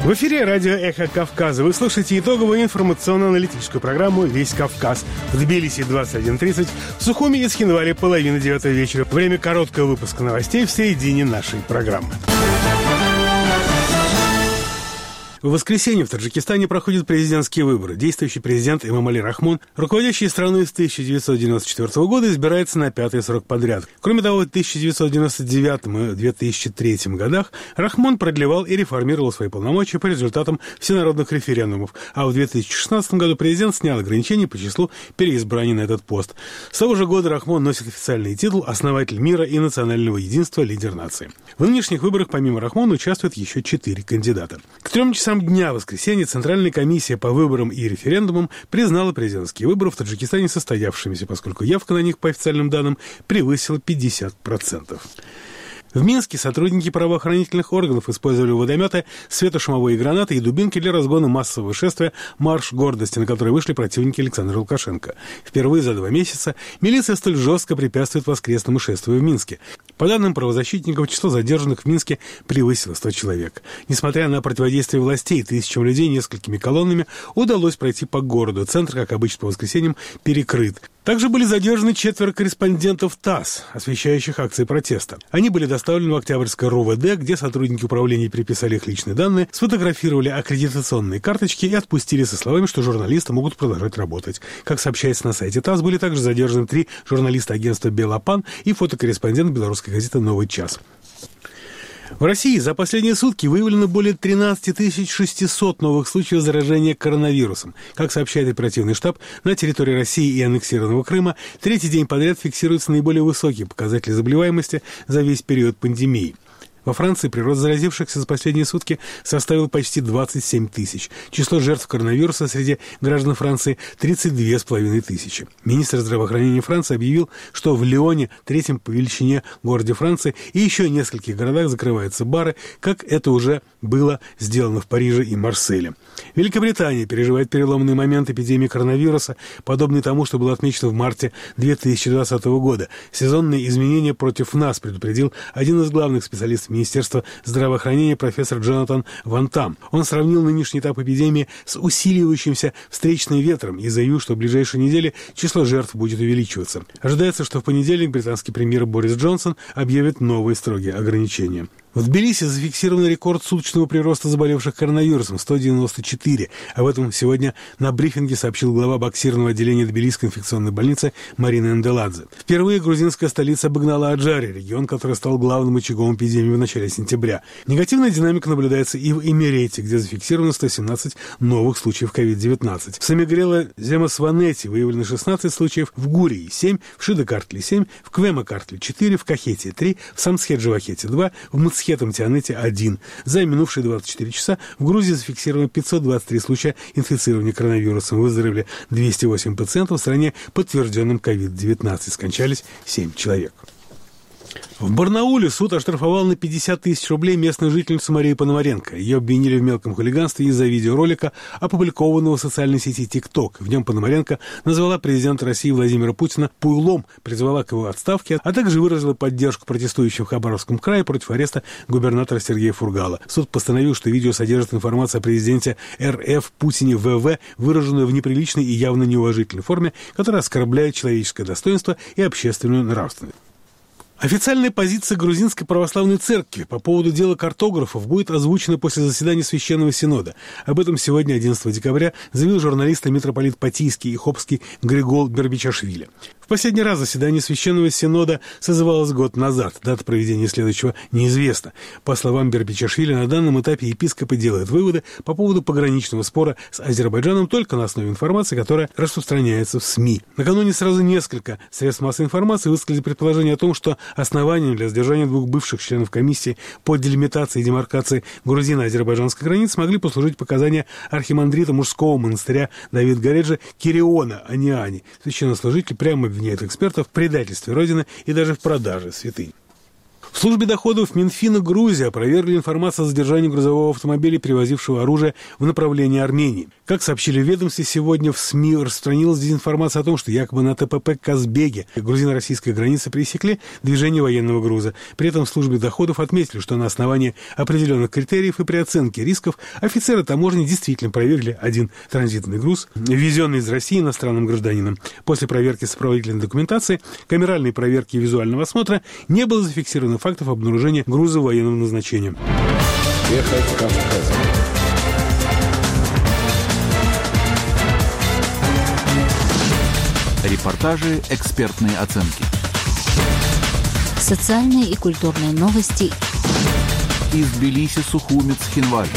В эфире радио «Эхо Кавказа». Вы слушаете итоговую информационно-аналитическую программу «Весь Кавказ». В Тбилиси двадцать один тридцать, в Сухуми и Цхинвале половина девятого вечера. Время короткого выпуска новостей в середине нашей программы. В воскресенье в Таджикистане проходят президентские выборы. Действующий президент Эмомали Рахмон, руководящий страной с тысяча девятьсот девяносто четвёртого года, избирается на пятый срок подряд. Кроме того, в тысяча девятьсот девяносто девятом и две тысячи третьем годах Рахмон продлевал и реформировал свои полномочия по результатам всенародных референдумов, а в две тысячи шестнадцатом году президент снял ограничения по числу переизбраний на этот пост. С того же года Рахмон носит официальный титул «Основатель мира и национального единства, лидер нации». В нынешних выборах помимо Рахмона участвуют еще четыре кандидата. К трем часам дня в воскресенье Центральная комиссия по выборам и референдумам признала президентские выборы в Таджикистане состоявшимися, поскольку явка на них, по официальным данным, превысила пятьдесят процентов. В Минске сотрудники правоохранительных органов использовали водометы, светошумовые гранаты и дубинки для разгона массового шествия «Марш гордости», на который вышли противники Александра Лукашенко. Впервые за два месяца милиция столь жестко препятствует воскресному шествию в Минске. По данным правозащитников, число задержанных в Минске превысило сто человек. Несмотря на противодействие властей, тысячам людей несколькими колоннами удалось пройти по городу. Центр, как обычно по воскресеньям, перекрыт. Также были задержаны четверо корреспондентов ТАСС, освещающих акции протеста. Они были доставлены в Октябрьское РУВД, где сотрудники управления переписали их личные данные, сфотографировали аккредитационные карточки и отпустили со словами, что журналисты могут продолжать работать. Как сообщается на сайте ТАСС, были также задержаны три журналиста агентства «Белопан» и фотокорреспондент белорусской газеты «Новый час». В России за последние сутки выявлено более тринадцать тысяч шестьсот новых случаев заражения коронавирусом. Как сообщает оперативный штаб, на территории России и аннексированного Крыма третий день подряд фиксируются наиболее высокие показатели заболеваемости за весь период пандемии. Во Франции прирост заразившихся за последние сутки составил почти двадцать семь тысяч. Число жертв коронавируса среди граждан Франции – тридцать две с половиной тысячи. Министр здравоохранения Франции объявил, что в Лионе, третьем по величине городе Франции, и еще нескольких городах закрываются бары, как это уже было сделано в Париже и Марселе. Великобритания переживает переломный момент эпидемии коронавируса, подобный тому, что было отмечено в марте две тысячи двадцатого года. Сезонные изменения против нас предупредил один из главных специалистов Министерства здравоохранения профессор Джонатан Ван Там. Он сравнил нынешний этап эпидемии с усиливающимся встречным ветром и заявил, что в ближайшие недели число жертв будет увеличиваться. Ожидается, что в понедельник британский премьер Борис Джонсон объявит новые строгие ограничения. В Тбилиси зафиксирован рекорд суточного прироста заболевших коронавирусом – сто девяносто четыре. Об этом сегодня на брифинге сообщил глава боксированного отделения Тбилисской инфекционной больницы Марина Энделадзе. Впервые грузинская столица обогнала Аджари, регион, который стал главным очагом эпидемии в начале сентября. Негативная динамика наблюдается и в Эмирете, где зафиксировано сто семнадцать новых случаев ковид девятнадцать. В Самигрела-Земасванете выявлено шестнадцать случаев, в Гурии – семь, в Шидакартле – семь, в Квема-Картле – четыре, в Кахете – три, в Самсхеджавахете – два, в Мацхете Тианете один. За минувшие двадцать четыре часа в Грузии зафиксировано пятьсот двадцать три случая инфицирования коронавирусом. Выздоровели двести восемь пациентов. В стране подтвержденным ковид девятнадцать. Скончались семь человек. В Барнауле суд оштрафовал на пятьдесят тысяч рублей местную жительницу Марию Пономаренко. Ее обвинили в мелком хулиганстве из-за видеоролика, опубликованного в социальной сети ТикТок. В нем Пономаренко назвала президента России Владимира Путина пуйлом, призвала к его отставке, а также выразила поддержку протестующим в Хабаровском крае против ареста губернатора Сергея Фургала. Суд постановил, что видео содержит информацию о президенте РФ Путине ВВ, выраженную в неприличной и явно неуважительной форме, которая оскорбляет человеческое достоинство и общественную нравственность. Официальная позиция Грузинской православной церкви по поводу дела картографов будет озвучена после заседания Священного Синода. Об этом сегодня, одиннадцатого декабря, заявил журналист и митрополит Патийский и Хопский Григол Бербичашвили. В последний раз заседание Священного Синода созывалось год назад. Дата проведения следующего неизвестна. По словам Бербичашвили, на данном этапе епископы делают выводы по поводу пограничного спора с Азербайджаном только на основе информации, которая распространяется в СМИ. Накануне сразу несколько средств массовой информации высказали предположение о том, что основанием для сдержания двух бывших членов комиссии по делимитации и демаркации грузино-азербайджанской границы могли послужить показания архимандрита мужского монастыря Давид Гареджи Кириона Аниани. Священнослужитель прямо обвиняет экспертов в предательстве Родины и даже в продаже святынь. В службе доходов Минфина Грузии опровергли информацию о задержании грузового автомобиля, перевозившего оружие в направлении Армении. Как сообщили в ведомстве, сегодня в СМИ распространилась дезинформация о том, что якобы на ТПП «Казбеге» грузино-российской границы пересекли движение военного груза. При этом в службе доходов отметили, что на основании определенных критериев и при оценке рисков офицеры таможни действительно проверили один транзитный груз, ввезенный из России иностранным гражданином. После проверки сопроводительной документации, камеральной проверки и визуального осмотра не было зафиксировано фактов обнаружения груза военного назначения. Эхо Кавказа. Репортажи, экспертные оценки. Социальные и культурные новости. Из Тбилиси, Сухуми, Цхинвали.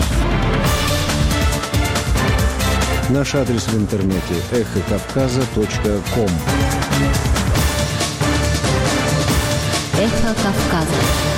Наш адрес в интернете эхо кавказа точка ком. Эхо Кавказа.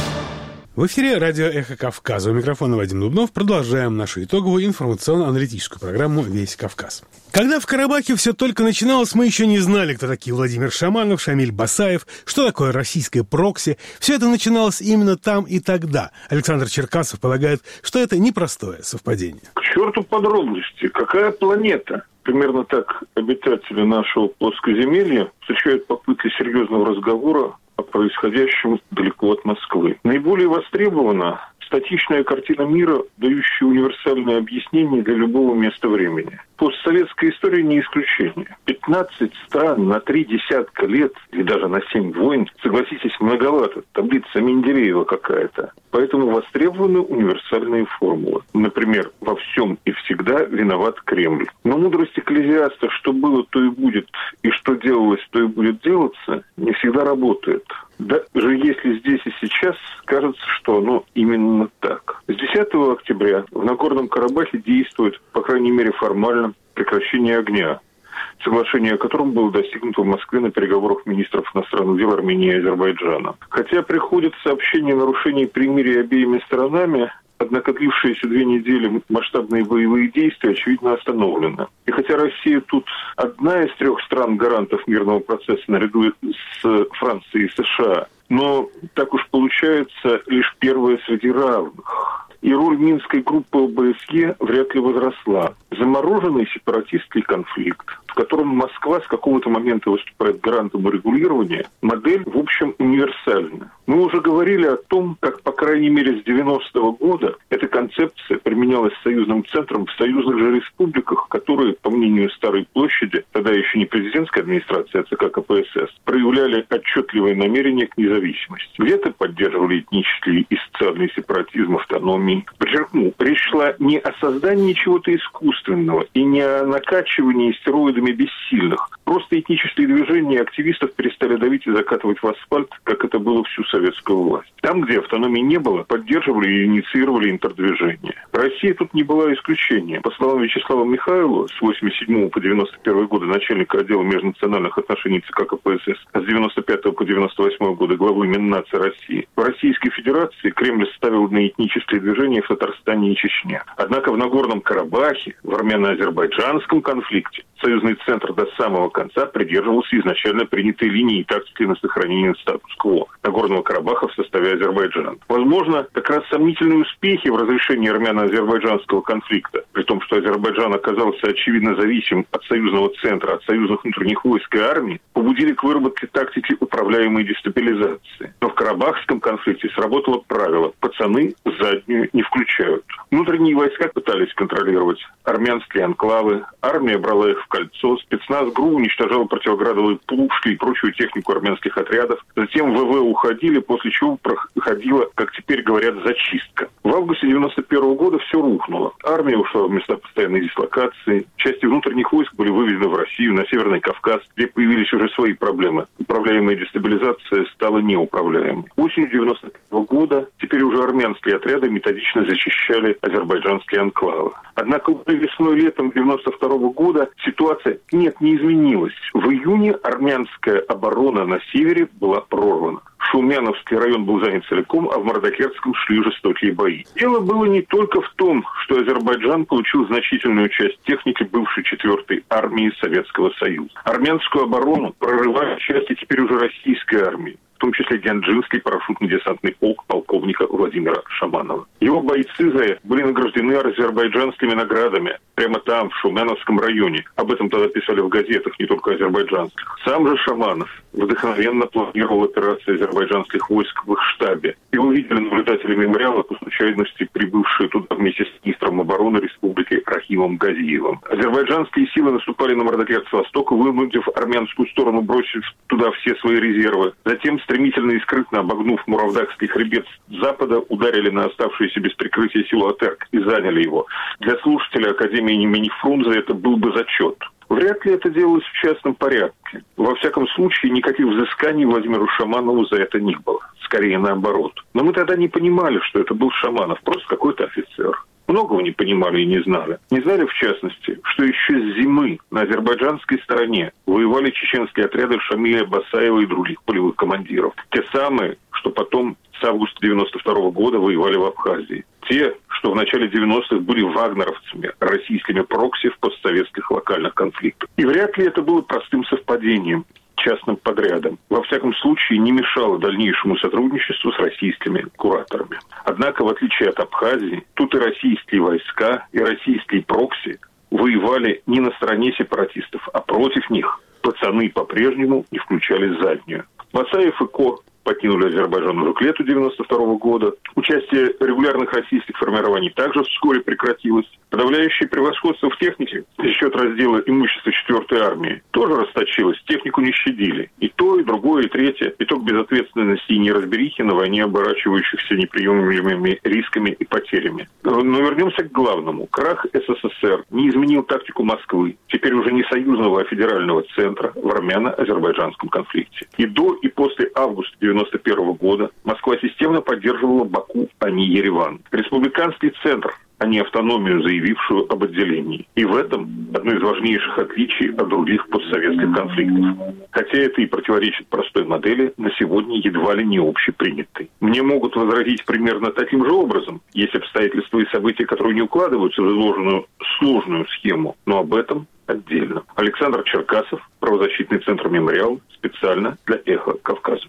В эфире радио «Эхо Кавказа». У микрофона Вадим Дубнов. Продолжаем нашу итоговую информационно-аналитическую программу «Весь Кавказ». Когда в Карабахе все только начиналось, мы еще не знали, кто такие Владимир Шаманов, Шамиль Басаев, что такое российское прокси. Все это начиналось именно там и тогда. Александр Черкасов полагает, что это непростое совпадение. К черту подробности. Какая планета? Примерно так обитатели нашего плоскоземелья встречают попытки серьезного разговора о происходящем далеко от Москвы. Наиболее востребована статичная картина мира, дающая универсальное объяснение для любого места времени. Постсоветская история не исключение. пятнадцать стран на три десятка лет, или даже на семь войн, согласитесь, многовато. Таблица Менделеева какая-то. Поэтому востребованы универсальные формулы. Например, во всем и всегда виноват Кремль. Но мудрость экклезиаста, что было, то и будет, и что делалось, то и будет делаться, не всегда работает. Даже если здесь и сейчас кажется, что оно именно так. С десятого октября в Нагорном Карабахе действует, по крайней мере формально, прекращение огня, соглашение о котором было достигнуто в Москве на переговорах министров иностранных дел Армении и Азербайджана. Хотя приходят сообщения о нарушении примирия обеими сторонами, однако длившиеся две недели масштабные боевые действия, очевидно, остановлены. И хотя Россия тут одна из трех стран-гарантов мирного процесса наряду с Францией и США, но так уж получается лишь первая среди равных. И роль Минской группы ОБСЕ вряд ли возросла. Замороженный сепаратистский конфликт, в котором Москва с какого-то момента выступает гарантом урегулирования, модель, в общем, универсальна. Мы уже говорили о том, как, по крайней мере, с девяностого года эта концепция применялась союзным центром в союзных же республиках, которые, по мнению Старой площади, тогда еще не президентская администрация, а ЦК КПСС, проявляли отчетливое намерение к независимости. Где-то поддерживали этнический и социальный сепаратизм, автономии. Подчеркну, речь шла не о создании чего-то искусственного и не о накачивании стероидами бессильных. Просто этнические движения активистов перестали давить и закатывать в асфальт, как это было всю советскую власть. Там, где автономии не было, поддерживали и инициировали интердвижение. Россия тут не была исключением. По словам Вячеслава Михайлова, с восемьдесят седьмого по девяносто первый годы начальника отдела межнациональных отношений ЦК КПСС, а с девяносто пятого по девяносто восьмой годы главы Миннации России, в Российской Федерации Кремль ставил на этнические движения в Татарстане и Чечне. Однако в Нагорном Карабахе, в армяно-азербайджанском конфликте, союзный центр до самого конца придерживался изначально принятой линии и тактики на сохранение статус-кво Нагорного Карабаха в составе Азербайджана. Возможно, как раз сомнительные успехи в разрешении армяно-азербайджанского конфликта, при том, что Азербайджан оказался очевидно зависим от союзного центра, от союзных внутренних войск и армии, побудили к выработке тактики управляемой дестабилизации. Но в Карабахском конфликте сработало правило: пацаны заднюю не включают. Внутренние войска пытались контролировать армянские анклавы, армия брала их в кольцо, спецназ ГРУ уничтожал противоградовые пушки и прочую технику армянских отрядов. Затем ВВ уходили, после чего проходила, как теперь говорят, зачистка. В августе девяносто первого года все рухнуло. Армия ушла в места постоянной дислокации, части внутренних войск были выведены в Россию, на Северный Кавказ, где появились уже свои проблемы. Управляемая дестабилизация стала неуправляемой. Осенью девяносто первого года теперь уже армянские отряды методично зачищали азербайджанские анклавы. Однако весной-летом девяносто второго года ситуация нет, не изменилась. В июне армянская оборона на севере была прорвана. Шумяновский район был занят целиком, а в Мардакерском шли жестокие бои. Дело было не только в том, что Азербайджан получил значительную часть техники бывшей четвертой армии Советского Союза. Армянскую оборону прорывали части теперь уже российской армии. в том числе Гянджинский парашютно-десантный полк полковника Владимира Шаманова. Его бойцы были награждены азербайджанскими наградами прямо там, в Шулмяновском районе. Об этом тогда писали в газетах, не только азербайджанских. Сам же Шаманов вдохновенно планировал операции азербайджанских войск в их штабе. Его видели наблюдатели мемориала, по случайности прибывшие туда вместе с министром обороны республики Рахимом Газиевым. Азербайджанские силы наступали на Мордокят с востока, вынудив армянскую сторону бросить туда все свои резервы. Затем, стремительно и скрытно обогнув Муравдакский хребет с запада, ударили на оставшиеся без прикрытия силу Атерк и заняли его. Для слушателя Академии имени Фрунзе это был бы зачет. Вряд ли это делалось в частном порядке. Во всяком случае, никаких взысканий Владимиру Шаманову за это не было. Скорее наоборот. Но мы тогда не понимали, что это был Шаманов, просто какой-то офицер. Многого не понимали и не знали. Не знали, в частности, что еще с зимы на азербайджанской стороне воевали чеченские отряды Шамиля Басаева и других полевых командиров. Те самые, что потом с августа девяносто второго года воевали в Абхазии. Те, что в начале девяностых были вагнеровцами, российскими прокси в постсоветских локальных конфликтах. И вряд ли это было простым совпадением, частным подрядом. Во всяком случае, не мешало дальнейшему сотрудничеству с российскими кураторами. Однако, в отличие от Абхазии, тут и российские войска, и российские прокси воевали не на стороне сепаратистов, а против них. Пацаны по-прежнему не включали заднюю. Басаев и Ко покинули Азербайджан уже к лету девяносто второго года. Участие регулярных российских формирований также вскоре прекратилось. Подавляющее превосходство в технике за счет раздела имущества четвертой армии тоже расточилось. Технику не щадили. И то, и другое, и третье. Итог безответственности и неразберихи на войне, оборачивающихся неприемлемыми рисками и потерями. Но вернемся к главному. Крах СССР не изменил тактику Москвы, теперь уже не союзного, а федерального центра в армяно-азербайджанском конфликте. И до, и после августа девяносто первого года Москва системно поддерживала Баку, а не Ереван. Республиканский центр, а не автономию, заявившую об отделении. И в этом одно из важнейших отличий от других постсоветских конфликтов. Хотя это и противоречит простой модели, на сегодня едва ли не общепринятой. Мне могут возразить примерно таким же образом, есть обстоятельства и события, которые не укладываются в изложенную сложную схему, но об этом отдельно. Александр Черкасов, правозащитный центр «Мемориал», специально для «Эхо Кавказа».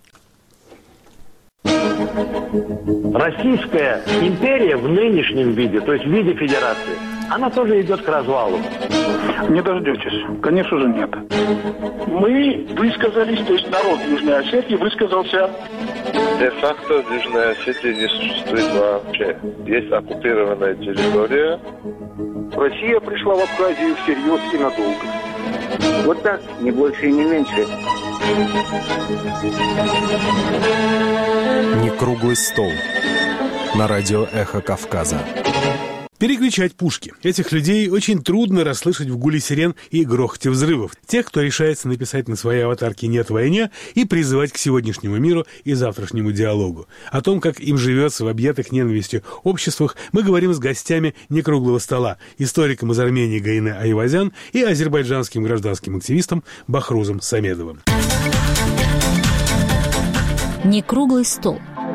Российская империя в нынешнем виде, то есть в виде федерации, она тоже идет к развалу. Не дождетесь. Конечно же, нет. Мы высказались, то есть народ Южной Осетии высказался. Де-факто в Южной Осетии не существует вообще. Есть оккупированная территория. Россия пришла в Абхазию всерьез и надолго. Вот так, не больше и не меньше. Не круглый стол. На радио «Эхо Кавказа». Переключать пушки. Этих людей очень трудно расслышать в гуле сирен и грохоте взрывов. Тех, кто решается написать на своей аватарке «Нет войне» и призывать к сегодняшнему миру и завтрашнему диалогу. О том, как им живется в объятых ненавистью обществах, мы говорим с гостями «Некруглого стола», историком из Армении Гаине Айвазян и азербайджанским гражданским активистом Бахрузом Самедовым. Некруглый стол.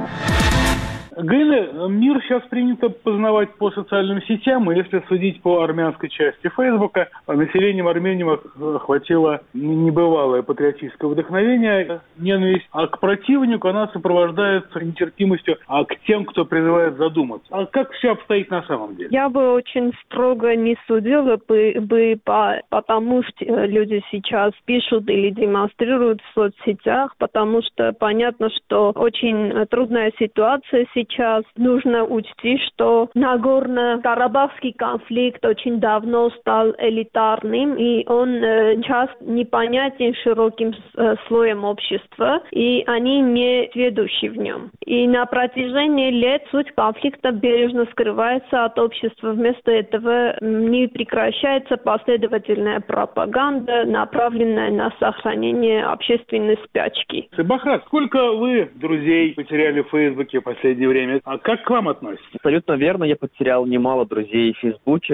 Гаине, мир сейчас принято познавать по социальным сетям, и если судить по армянской части Фейсбука, населением Армении охватило небывалое патриотическое вдохновение, ненависть, а к противнику она сопровождается нетерпимостью, а к тем, кто призывает задуматься. А как все обстоит на самом деле? Я бы очень строго не судила бы, бы по, потому что люди сейчас пишут или демонстрируют в соцсетях, потому что понятно, что очень трудная ситуация сейчас. Сейчас нужно учесть, что Нагорно-Карабахский конфликт очень давно стал элитарным, и он э, часто непонятен широким э, слоем общества, и они не сведущи в нем. И на протяжении лет суть конфликта бережно скрывается от общества. Вместо этого не прекращается последовательная пропаганда, направленная на сохранение общественной спячки. Бахрат, сколько вы друзей потеряли в Фейсбуке в последнее время? А как к вам относятся? Абсолютно верно. Я потерял немало друзей в Фейсбуке.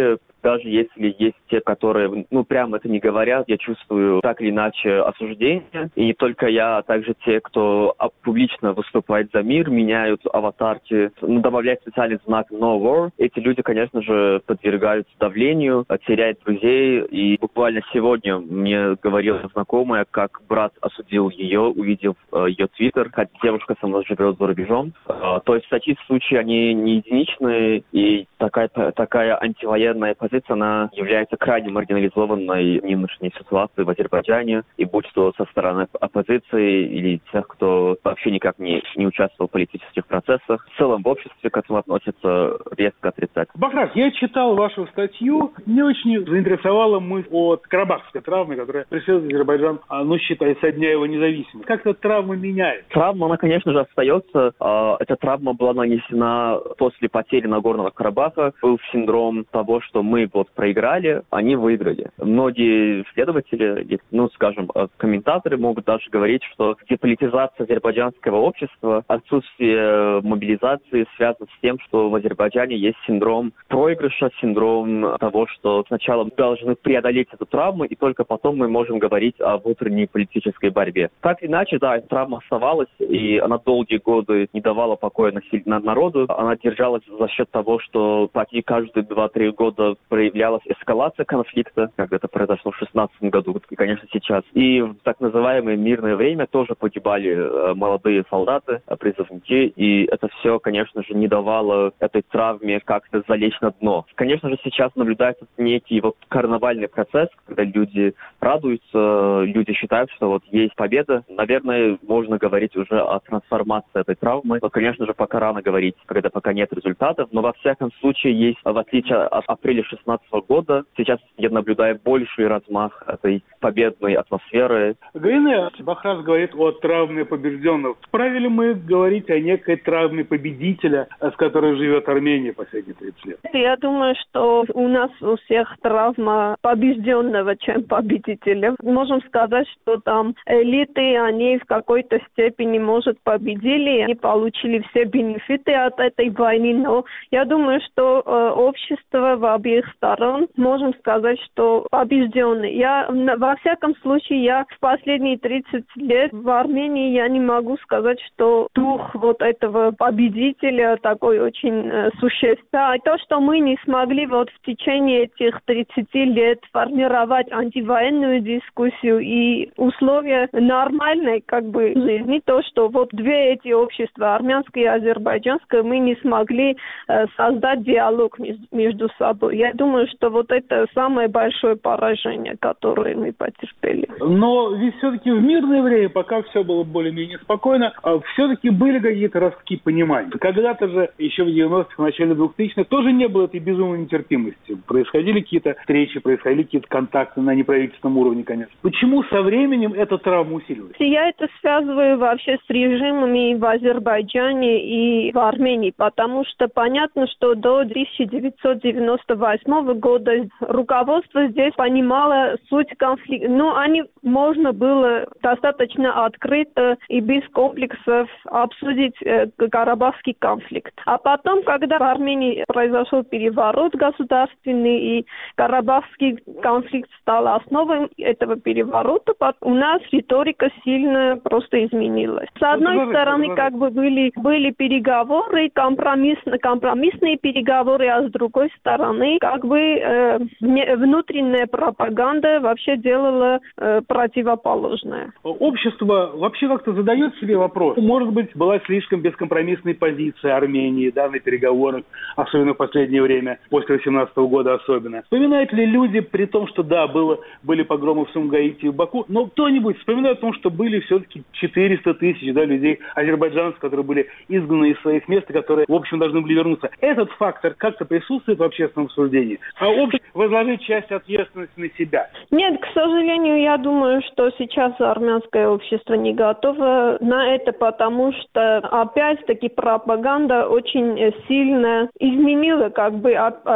даже если есть те, которые, ну, прямо это не говорят, я чувствую так или иначе осуждение. И не только я, а также те, кто публично выступает за мир, меняют аватарки, ну, добавляют специальный знак «No War». Эти люди, конечно же, подвергаются давлению, теряют друзей. И буквально сегодня мне говорила знакомая, как брат осудил ее, увидев э, ее твиттер, хотя девушка сама живет за рубежом. Э, то есть такие случаи, они не единичные, и такая, такая антивоенная позиция, она является крайне маргинализованной в нынешней ситуации в Азербайджане, и будь то со стороны оппозиции или тех, кто вообще никак не, не участвовал в политических процессах, в целом в обществе к этому относятся резко отрицательно. Бахрас, я читал вашу статью, мне очень заинтересовала мысль о карабахской травме, которая преследует Азербайджан, ну, считай, со дня его независимости. Как эта травма меняет? Травма, она, конечно же, остается. Эта травма была нанесена после потери Нагорного Карабаха. Был синдром того, что мы вот проиграли, они выиграли. Многие исследователи, ну, скажем, комментаторы могут даже говорить, что деполитизация азербайджанского общества, отсутствие мобилизации связано с тем, что в Азербайджане есть синдром проигрыша, синдром того, что сначала мы должны преодолеть эту травму, и только потом мы можем говорить о внутренней политической борьбе. Так или иначе, да, эта травма оставалась, и она долгие годы не давала покоя народу. Она держалась за счет того, что почти каждые два-три года проявлялась эскалация конфликта, как это произошло в шестнадцатом году, и, конечно, сейчас. И в так называемое мирное время тоже погибали молодые солдаты, призывники, и это все, конечно же, не давало этой травме как-то залечь на дно. Конечно же, сейчас наблюдается некий вот карнавальный процесс, когда люди радуются, люди считают, что вот есть победа. Наверное, можно говорить уже о трансформации этой травмы. Но, конечно же, пока рано говорить, когда пока нет результатов. Но, во всяком случае, есть, в отличие от апреля шестнадцатого года, сейчас я наблюдаю больший размах этой победной атмосферы. Галина, Бахрас говорит о травме побежденных. Вправе ли мы говорить о некой травме победителя, с которой живет Армения последние тридцать лет? Я думаю, что у нас у всех травма побежденного, чем победителя. Можем сказать, что там элиты, они в какой-то степени, может, победили, они получили все бенефиты от этой войны, но я думаю, что э, общество в обеих сторон, можем сказать, что побежденные. Я, во всяком случае, я в последние тридцать лет в Армении, я не могу сказать, что дух вот этого победителя такой очень э, существенный. А то, что мы не смогли вот в течение этих тридцати лет формировать антивоенную дискуссию и условия нормальной как бы жизни, то, что вот две эти общества, армянское и азербайджанское, мы не смогли э, создать диалог между, между собой. Я думаю, что вот это самое большое поражение, которое мы потерпели. Но ведь все-таки в мирное время, пока все было более-менее спокойно, все-таки были какие-то ростки понимания. Когда-то же, еще в девяностых, в начале двухтысячных, тоже не было этой безумной нетерпимости. Происходили какие-то встречи, происходили какие-то контакты на неправительственном уровне, конечно. Почему со временем эта травма усилилась? Я это связываю вообще с режимами в Азербайджане и в Армении, потому что понятно, что до тысяча девятьсот девяносто восьмого года руководство здесь понимало суть конфликта. Ну, они можно было достаточно открыто и без комплексов обсудить э, карабахский конфликт. А потом, когда в Армении произошел переворот государственный, и карабахский конфликт стал основой этого переворота, у нас риторика сильно просто изменилась. С одной ну, стороны, ну, как бы были, были переговоры, компромисс, компромиссные переговоры, а с другой стороны, как бы э, внутренняя пропаганда вообще делала э, противоположное. Общество вообще как-то задает себе вопрос. Может быть, была слишком бескомпромиссная позиция Армении, да, на переговорах, особенно в последнее время, после восемнадцатого года особенно. Вспоминают ли люди, при том, что да, было, были погромы в Сумгаите и в Баку, но кто-нибудь вспоминает о том, что были все-таки четыреста тысяч да, людей, азербайджанцев, которые были изгнаны из своих мест, и которые, в общем, должны были вернуться. Этот фактор как-то присутствует в общественном обсуждении? А общество возложить часть ответственности на себя? Нет, к сожалению, я думаю, что сейчас армянское общество не готово на это, потому что, опять-таки, пропаганда очень сильно изменила как бы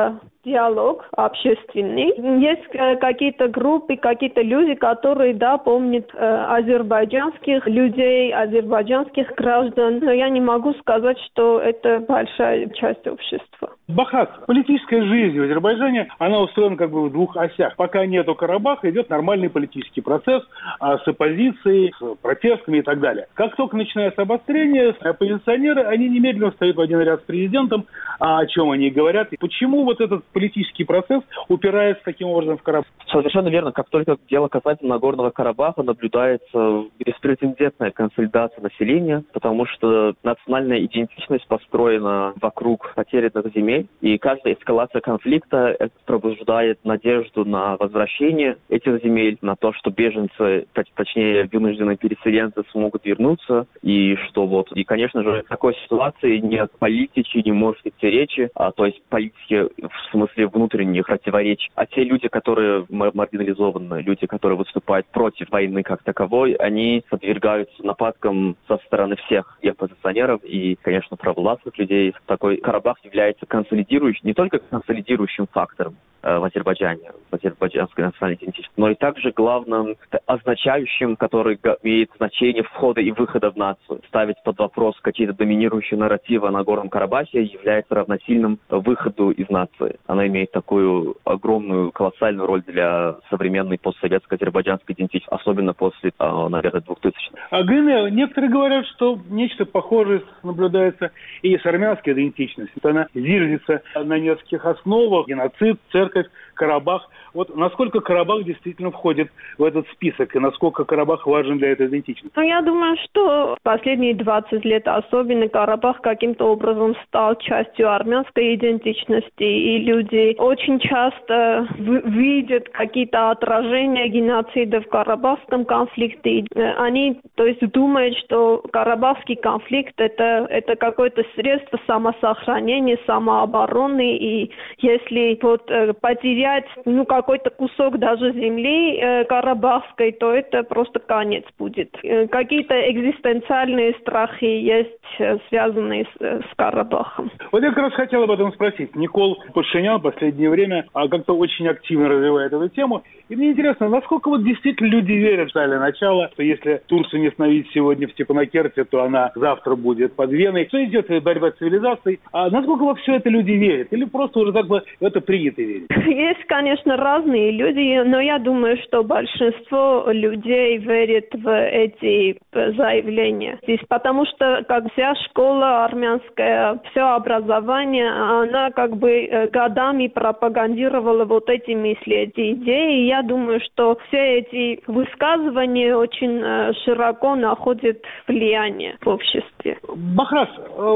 диалог общественный. Есть э, какие-то группы, какие-то люди, которые, да, помнят э, азербайджанских людей, азербайджанских граждан, но я не могу сказать, что это большая часть общества. Бахрас, политическая жизнь в Азербайджане, она устроена как бы в двух осях. Пока нету Карабаха, идет нормальный политический процесс а, с оппозицией, с протестами и так далее. Как только начинается обострение, оппозиционеры, они немедленно встают в один ряд с президентом, а о чем они говорят, и почему вот этот политический процесс упирается таким образом в Карабах. Совершенно верно. Как только дело касается Нагорного Карабаха, наблюдается беспрецедентная консолидация населения, потому что национальная идентичность построена вокруг потерянных земель, и каждая эскалация конфликта пробуждает надежду на возвращение этих земель, на то, что беженцы, точнее вынужденные переселенцы смогут вернуться, и что вот, и конечно же в такой ситуации ни о политике не может идти речи, а, то есть политики в смысле внутренних противоречий, а те люди, которые маргинализованы, люди, которые выступают против войны как таковой, они подвергаются нападкам со стороны всех и оппозиционеров, и, конечно, провластных людей. Такой Карабах является консолидирующим, не только консолидирующим фактором э, в Азербайджане, в азербайджанской национальной идентичности, но и также главным означающим, который имеет значение входа и выхода в нацию. Ставить под вопрос какие-то доминирующие нарративы о Нагорном Карабахе является равносильным выходу из нации. Она имеет такую огромную, колоссальную роль для современной постсоветской азербайджанской идентичности, особенно после, э, наверное, двухтысячных. А ГН, некоторые говорят, что нечто похожее наблюдается и с армянской идентичностью. Она зиждется на нескольких основах: геноцид, церковь, Карабах. Вот насколько Карабах действительно входит в этот список, и насколько Карабах важен для этой идентичности? Ну, я думаю, что последние двадцать лет особенно Карабах каким-то образом стал частью армянской идентичности, и люди очень часто видят какие-то отражения геноцида в Карабахском конфликте. Они, то есть, думают, что Карабахский конфликт это, это какое-то средство самосохранения, самообороны, и если вот потерять ну, какой-то кусок даже земли э, карабахской, то это просто конец будет. Э, какие-то экзистенциальные страхи есть, э, связанные с, э, с Карабахом. Вот я как раз хотел об этом спросить. Никол Пашинян в последнее время а, как-то очень активно развивает эту тему. И мне интересно, насколько вот действительно люди верят в начале начала, что если Турцию не остановить сегодня в Степанакерте, то она завтра будет под Веной. Что идет борьба с цивилизацией? А насколько во все это люди верят? Или просто уже так бы в это принято верить? Есть, конечно, разные люди, но я думаю, что большинство людей верит в эти заявления. Здесь, потому что как вся школа армянская, все образование, она как бы годами пропагандировала вот эти мысли, эти идеи. И я думаю, что все эти высказывания очень широко находят влияние в обществе. Бахрас,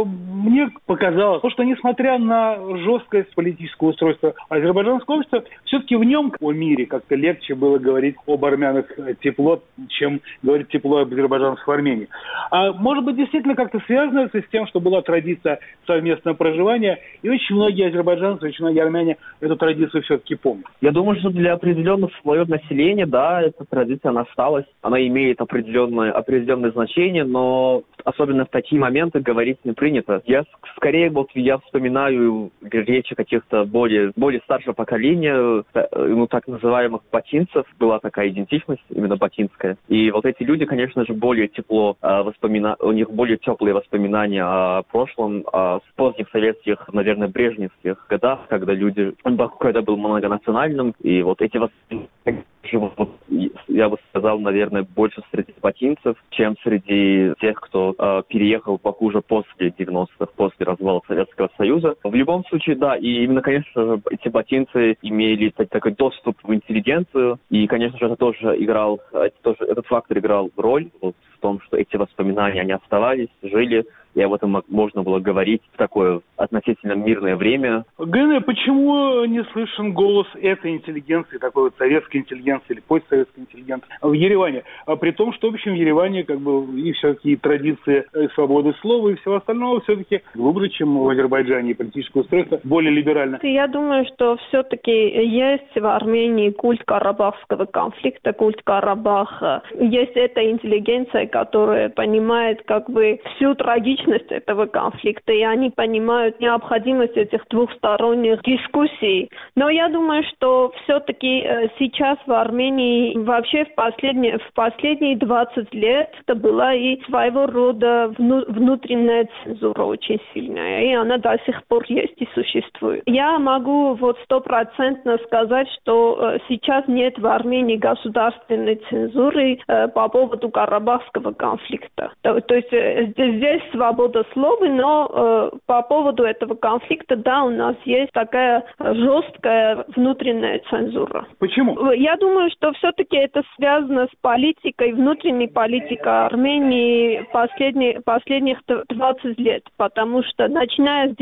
мне показалось, что несмотря на жесткость политического устройства азербайджанского общества, все-таки в нем, о мире, как-то легче было говорить об армянах тепло, чем говорить тепло об азербайджанцах в Армении. А может быть, действительно как-то связано это с тем, что была традиция совместного проживания, и очень многие азербайджанцы, очень многие армяне эту традицию все-таки помнят? Я думаю, что для определенных слоев населения, да, эта традиция, она осталась, она имеет определенное, определенное значение, но особенно в такие моменты говорить не принято. Я скорее вот я вспоминаю речи каких-то более, более старшего поколения, ну, так называемых батинцев, была такая идентичность, именно батинская. И вот эти люди, конечно же, более тепло э, воспомина... у них более теплые воспоминания о прошлом, о поздних советских, наверное, брежневских годах, когда люди, когда был многонациональным, и вот эти воспоминания, вот, я бы сказал, наверное, больше среди батинцев, чем среди тех, кто э, переехал в Баку уже после девяностых, после развала Советского Союза. В любом случае, да, и именно, конечно же, эти батинцы имели такой доступ в интеллигенцию, и, конечно же, это тоже играл, это тоже, этот фактор играл роль вот, в том, что эти воспоминания, они оставались, жили, и об этом можно было говорить в такое относительно мирное время. Гене, почему не слышен голос этой интеллигенции, такой вот советской интеллигенции или постсоветской интеллигенции в Ереване? А при том, что, в общем, в Ереване как бы и все-таки традиции свободы слова и всего остального все-таки глубже, чем в Азербайджане, и политическое устройство более либерально. Я думаю, что все-таки есть в Армении культ карабахского конфликта, культ Карабаха. Есть эта интеллигенция, которая понимает как бы всю трагичность критичность этого конфликта, и они понимают необходимость этих двухсторонних дискуссий. Но я думаю, что все-таки сейчас в Армении вообще в последние, в последние двадцать лет это была и своего рода вну, внутренняя цензура очень сильная, и она до сих пор есть и существует. Я могу вот стопроцентно сказать, что сейчас нет в Армении государственной цензуры э, по поводу карабахского конфликта. То, то есть э, здесь свобода слова, но э, по поводу этого конфликта, да, у нас есть такая жесткая внутренняя цензура. Почему? Я думаю, что все-таки это связано с политикой, внутренней политикой Армении последние, последних двадцать лет, потому что начиная с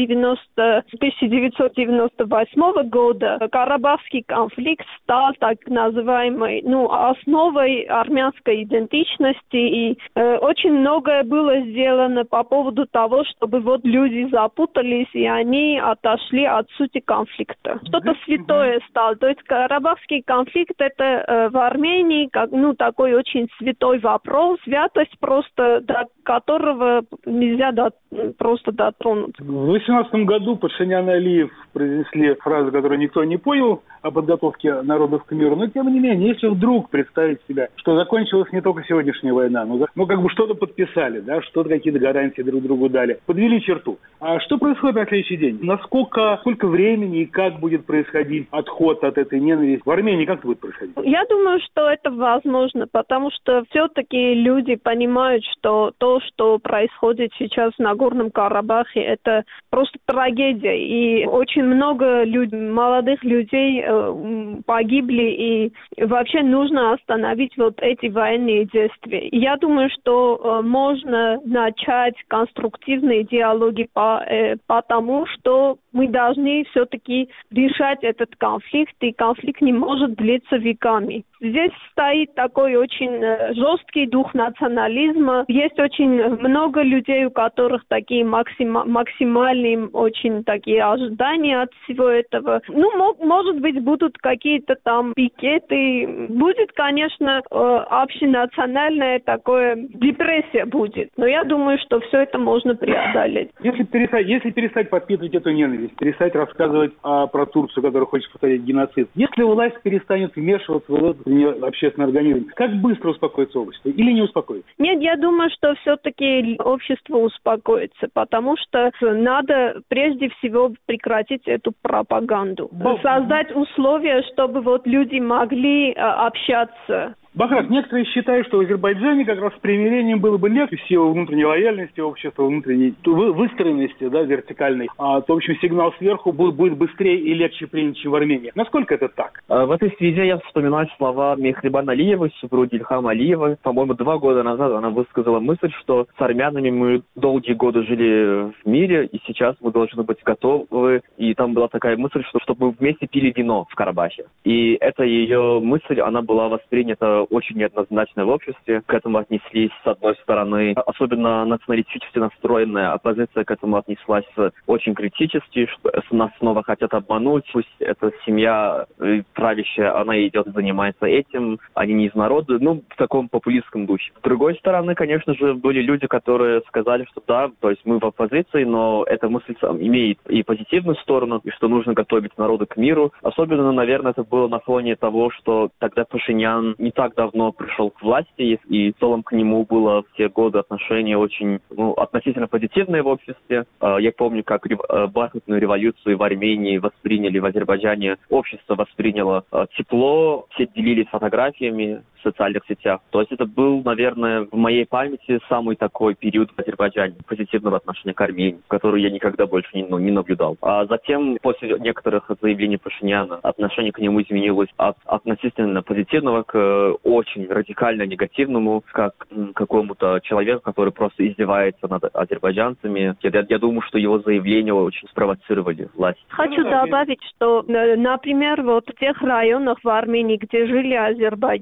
тысяча девятьсот девяносто восьмого года карабахский конфликт стал так называемой, ну, основой армянской идентичности, и э, очень многое было сделано по поводу того, чтобы вот люди запутались, и они отошли от сути конфликта. Что-то святое стало. То есть карабахский конфликт это э, в Армении как, ну, такой очень святой вопрос, святость просто, до которого нельзя до, просто дотронуться. В две тысячи восемнадцатом году Пашинян и Алиев произнесли фразу, которую никто не понял, о подготовке народов к миру. Но, тем не менее, если вдруг представить себя, что закончилась не только сегодняшняя война, но, ну как бы что-то подписали, да, что-то, какие-то гарантии друг другу дали, подвели черту. А что происходит на следующий день? Насколько, сколько времени и как будет происходить отход от этой ненависти? В Армении как это будет происходить? Я думаю, что это возможно, потому что все-таки люди понимают, что то, что происходит сейчас в Нагорном Карабахе, это просто трагедия. И очень много люд... молодых людей э, погибли, и вообще нужно остановить вот эти военные действия. Я думаю, что э, можно начать конструктивные диалоги по, э, потому, что мы должны все-таки решать этот конфликт, и конфликт не может длиться веками. Здесь стоит такой очень э, жесткий дух национализма. Есть очень много людей, у которых такие максима- максимальные, очень такие ожидания от всего этого. Ну, мо- может быть, будут какие-то там пикеты. Будет, конечно, э, общенациональная такая депрессия будет. Но я думаю, что все это можно преодолеть. Если перестать, если перестать подпитывать эту ненависть, перестать рассказывать а, про Турцию, которая хочет повторять геноцид, если власть перестанет вмешиваться в этот общественный организм, как быстро успокоится общество или не успокоится? Нет, я думаю, что все-таки общество успокоится, потому что надо прежде всего прекратить эту пропаганду. Бог. Создать условия, чтобы вот люди могли а, общаться. Бахрат, некоторые считают, что в Азербайджане как раз с примирением было бы легче в силу внутренней лояльности общества, внутренней выстроенности, да, вертикальной. А, то, в общем, сигнал сверху будет, будет быстрее и легче принят, чем в Армении. Насколько это так? В этой связи я вспоминаю слова Мехрибан Алиевой, супруги Ильхама Алиева. По-моему, два года назад она высказала мысль, что с армянами мы долгие годы жили в мире, и сейчас мы должны быть готовы. И там была такая мысль, что чтобы мы вместе пили вино в Карабахе. И эта ее мысль, она была воспринята очень неоднозначно в обществе. К этому отнеслись, с одной стороны, особенно националистически настроенная оппозиция к этому отнеслась очень критически, что нас снова хотят обмануть, пусть эта семья правящая, она идет и занимается этим, они не из народа, ну, в таком популистском духе. С другой стороны, конечно же, были люди, которые сказали, что да, то есть мы в оппозиции, но эта мысль имеет и позитивную сторону, и что нужно готовить народы к миру. Особенно, наверное, это было на фоне того, что тогда Пашинян не так давно пришел к власти, и в целом к нему было в те годы отношение очень, ну, относительно позитивное в обществе. Я помню, как бархатную революцию в Армении восприняли, в Азербайджане общество восприняло тепло, все делились фотографиями в социальных сетях. То есть это был, наверное, в моей памяти самый такой период в Азербайджане позитивного отношения к Армении, который я никогда больше не, ну, не наблюдал. А затем, после некоторых заявлений Пашиняна, отношение к нему изменилось от относительно позитивного к очень радикально негативному, как к какому-то человеку, который просто издевается над азербайджанцами. Я, я думаю, что его заявления очень спровоцировали власть. Хочу добавить, что, например, вот в тех районах в Армении, где жили азербайджанцы,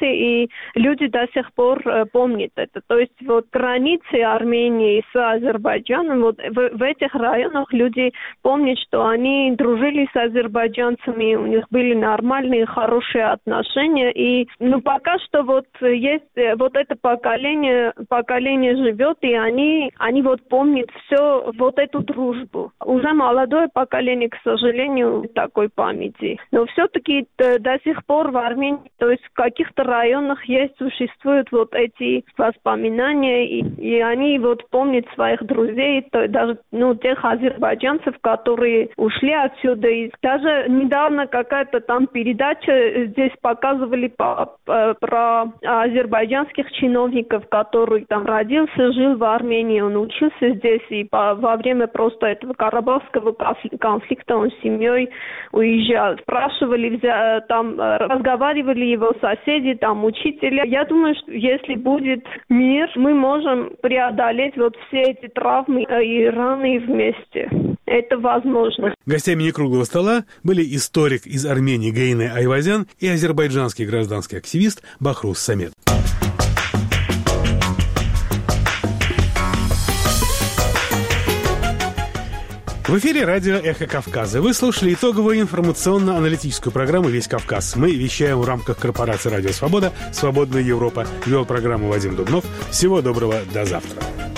и люди до сих пор помнят это. То есть вот границы Армении с Азербайджаном, вот в, в этих районах люди помнят, что они дружили с азербайджанцами, у них были нормальные, хорошие отношения. И ну, пока что вот есть вот это поколение, поколение живет, и они, они вот помнят все, вот эту дружбу. Уже молодое поколение, к сожалению, такой памяти. Но все-таки до, до сих пор в Армении, то есть в каких-то районах есть, существуют вот эти воспоминания, и, и они вот помнят своих друзей, то, даже ну, тех азербайджанцев, которые ушли отсюда. И даже недавно какая-то там передача здесь показывали по, по, про азербайджанских чиновников, который там родился, жил в Армении, он учился здесь, и по, во время просто этого карабахского конфликта он с семьей уезжал. Спрашивали, там разговаривали его соседи, там учителя. Я думаю, что если будет мир, мы можем преодолеть вот все эти травмы и раны вместе. Это возможно. Гостями некруглого стола были историк из Армении Гаине Айвазян и азербайджанский гражданский активист Бахрус Самед. В эфире радио «Эхо Кавказа». Вы слушали итоговую информационно-аналитическую программу «Весь Кавказ». Мы вещаем в рамках корпорации «Радио Свобода», «Свободная Европа». Вел программу Вадим Дубнов. Всего доброго, до завтра.